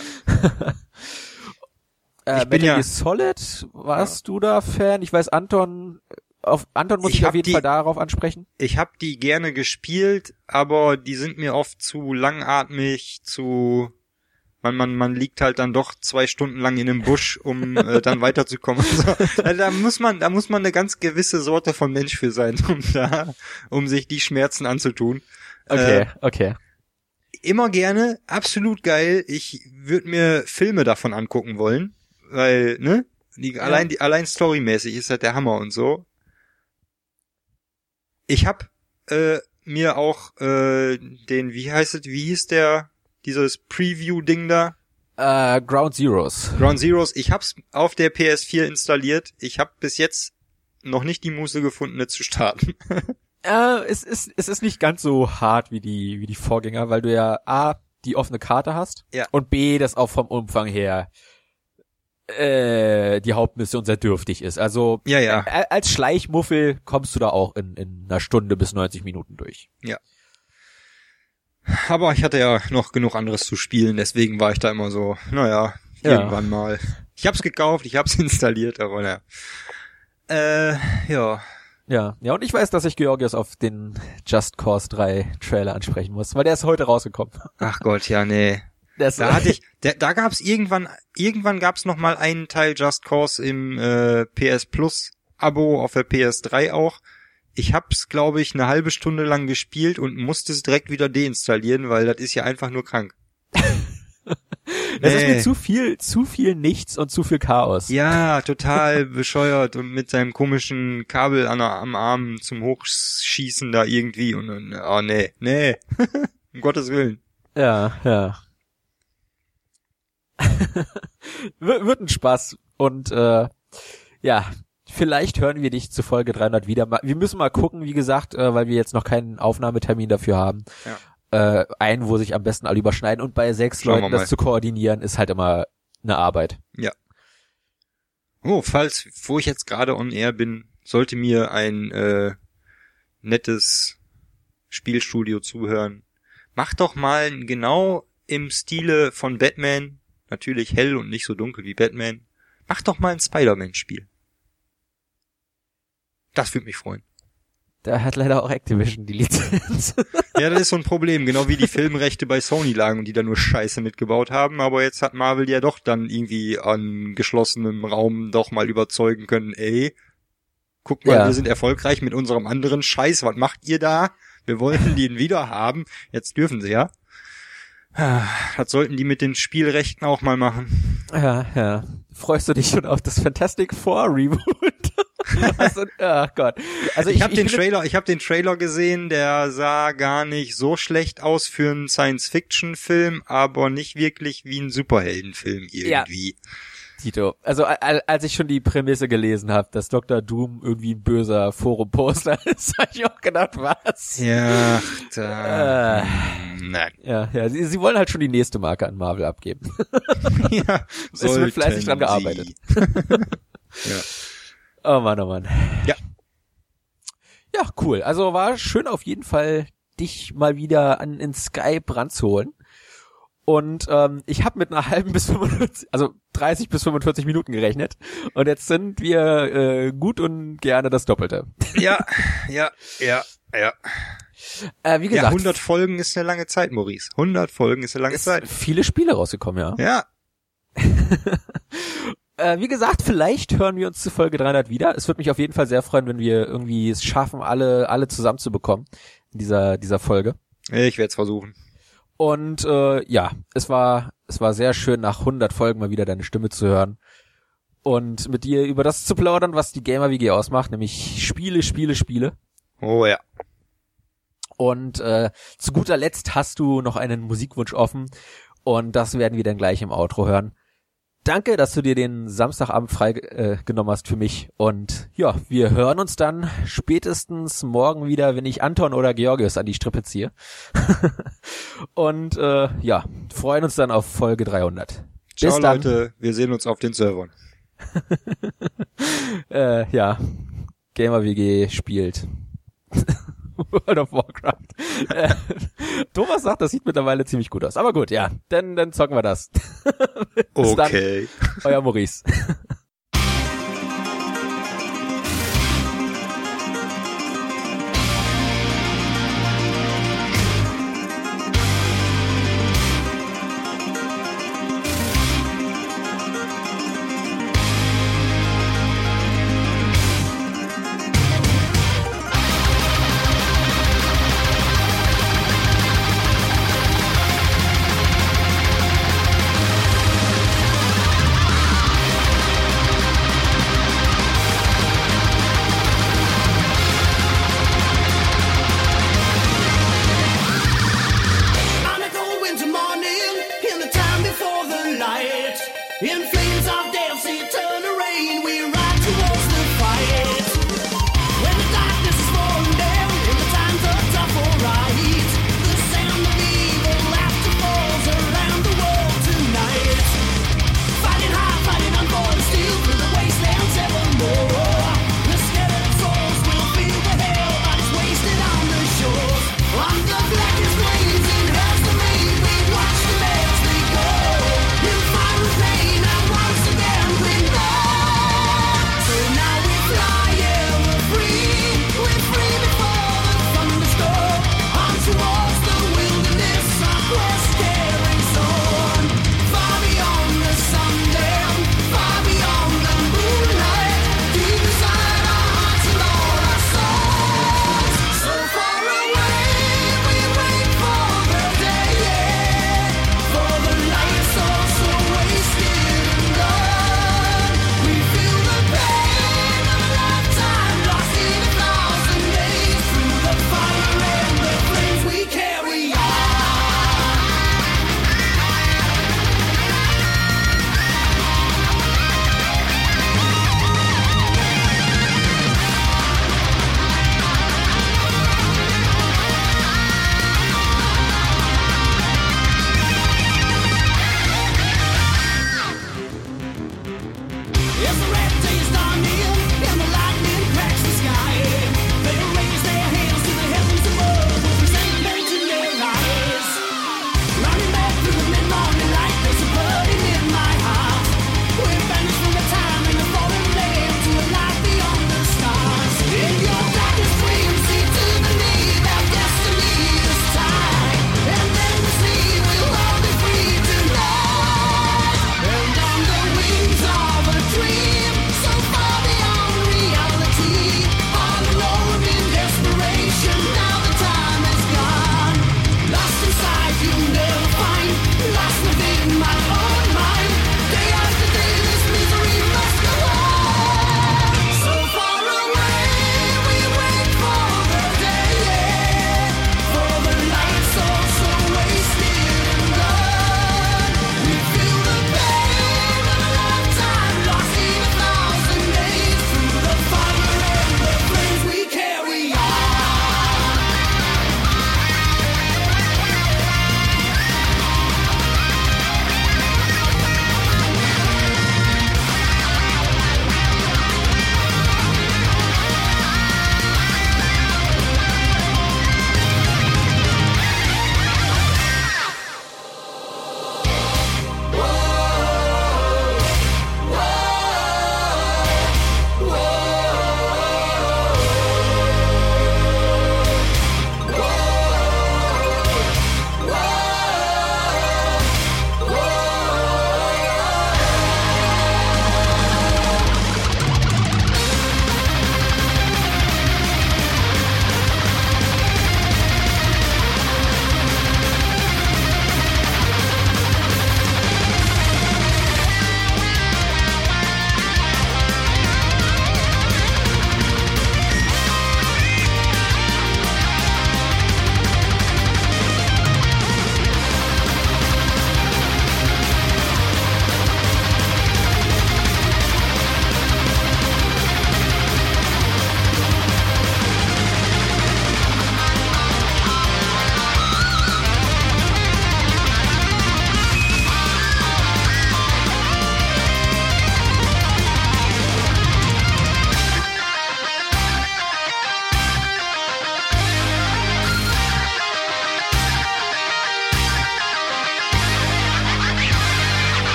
äh, Ich bin Metal ja- Gear Solid, warst du da Fan? Ich weiß, Anton, auf Anton muss Ich ich, auf hab jeden die- Fall darauf ansprechen. Ich habe die gerne gespielt, aber die sind mir oft zu langatmig, zu man man man liegt halt dann doch zwei Stunden lang in einem Busch, um äh, dann weiterzukommen. Also, da, da muss man da muss man eine ganz gewisse Sorte von Mensch für sein, um da um sich die Schmerzen anzutun. Okay, Äh, okay. immer gerne, absolut geil. Ich würde mir Filme davon angucken wollen, weil ne, die, Ja. allein die allein storymäßig ist halt der Hammer und so. Ich hab äh, mir auch äh, den, wie heißt es, wie hieß der, dieses Preview-Ding da? Äh, Ground Zeroes. Ground Zeroes. Ich hab's auf der P S vier installiert. Ich hab bis jetzt noch nicht die Muße gefunden, es zu starten. Äh, es ist, es ist nicht ganz so hart wie die, wie die Vorgänger, weil du ja A, die offene Karte hast. Ja. Und B, das auch vom Umfang her, äh, die Hauptmission sehr dürftig ist. Also, Ja, ja. äh, als Schleichmuffel kommst du da auch in, in einer Stunde bis neunzig Minuten durch. Aber ich hatte ja noch genug anderes zu spielen, deswegen war ich da immer so, naja, Ja. irgendwann mal. Ich hab's gekauft, ich hab's installiert, aber naja. Äh, ja. Ja, ja, und ich weiß, dass ich Georgios auf den Just Cause drei Trailer ansprechen muss, weil der ist heute rausgekommen. Ach Gott, ja, nee. Das, Da hatte ich, da, da gab's irgendwann, irgendwann gab's noch mal einen Teil Just Cause im äh, P S Plus Abo auf der P S drei auch. Ich hab's, glaube ich, eine halbe Stunde lang gespielt und musste es direkt wieder deinstallieren, weil das ist ja einfach nur krank. das ist Nee. mir zu viel, zu viel Nichts und zu viel Chaos. Ja, total bescheuert und mit seinem komischen Kabel an der, am Arm zum Hochschießen da irgendwie und, und oh nee, nee, um Gottes Willen. Ja, ja. Wir- Wird ein Spaß und äh, ja, vielleicht hören wir dich zu Folge dreihundert wieder. Mal- Wir müssen mal gucken, wie gesagt, äh, weil wir jetzt noch keinen Aufnahmetermin dafür haben. Ja. Äh, einen, wo sich am besten alle überschneiden und bei sechs Schauen wir Leuten mal. das zu koordinieren, ist halt immer eine Arbeit. Oh, falls, wo ich jetzt gerade on air bin, sollte mir ein äh, nettes Spielstudio zuhören. Mach doch mal genau im Stile von Batman, natürlich hell und nicht so dunkel wie Batman, mach doch mal ein Spider-Man-Spiel. Das würde mich freuen. Da hat leider auch Activision die Lizenz. Ja, das ist so ein Problem, genau wie die Filmrechte bei Sony lagen und die da nur Scheiße mitgebaut haben, aber jetzt hat Marvel ja doch dann irgendwie an geschlossenem Raum doch mal überzeugen können, ey, guck mal, Ja. wir sind erfolgreich mit unserem anderen Scheiß, was macht ihr da? Wir wollen den wieder haben, jetzt dürfen sie ja. Das sollten die mit den Spielrechten auch mal machen. Ja, ja. Freust du dich schon auf das Fantastic Four Reboot? Also, ach Gott. Also Ich, ich, ich habe den finde- Trailer, ich habe den Trailer gesehen, der sah gar nicht so schlecht aus für einen Science-Fiction-Film, aber nicht wirklich wie ein Superheldenfilm irgendwie. Tito. Also al- als ich schon die Prämisse gelesen habe, dass Doktor Doom irgendwie ein böser Forum-Poster ist, habe ich auch gedacht, was? Ja, da, Äh. na, Ja, ja. Sie, sie wollen halt schon die nächste Marke an Marvel abgeben. ja, Es wird fleißig dran sollten gearbeitet. sie. Ja. Oh Mann, oh Mann. Ja. Ja, cool. Also war schön auf jeden Fall, dich mal wieder an in Skype ranzuholen. Und ähm, ich habe mit einer halben bis fünfundvierzig, also dreißig bis fünfundvierzig Minuten gerechnet. Und jetzt sind wir äh, gut und gerne das Doppelte. ja, ja, ja, ja. Äh, wie Ja, gesagt, hundert Folgen ist eine lange Zeit, Maurice. hundert Folgen ist eine lange ist Zeit. viele Spiele rausgekommen, ja. Ja, Äh, wie gesagt, vielleicht hören wir uns zu Folge dreihundert wieder. Es würde mich auf jeden Fall sehr freuen, wenn wir irgendwie es schaffen, alle alle zusammenzubekommen in dieser dieser Folge. ich werde es versuchen. Und äh, ja, es war es war sehr schön, nach hundert Folgen mal wieder deine Stimme zu hören und mit dir über das zu plaudern, was die Gamer W G ausmacht, nämlich Spiele, Spiele, Spiele. Oh ja. Und äh, zu guter Letzt hast du noch einen Musikwunsch offen und das werden wir dann gleich im Outro hören. Danke, dass du dir den Samstagabend frei äh, genommen hast für mich. Und ja, wir hören uns dann spätestens morgen wieder, wenn ich Anton oder Georgios an die Strippe ziehe. Und äh, ja, freuen uns dann auf Folge dreihundert. Ciao Bis dann. Leute, wir sehen uns auf den Servern. äh, ja, Gamer W G spielt World of Warcraft. äh, Thomas sagt, das sieht mittlerweile ziemlich gut aus. Aber gut, ja, dann, dann zocken wir das. Bis Okay. Dann, euer Maurice.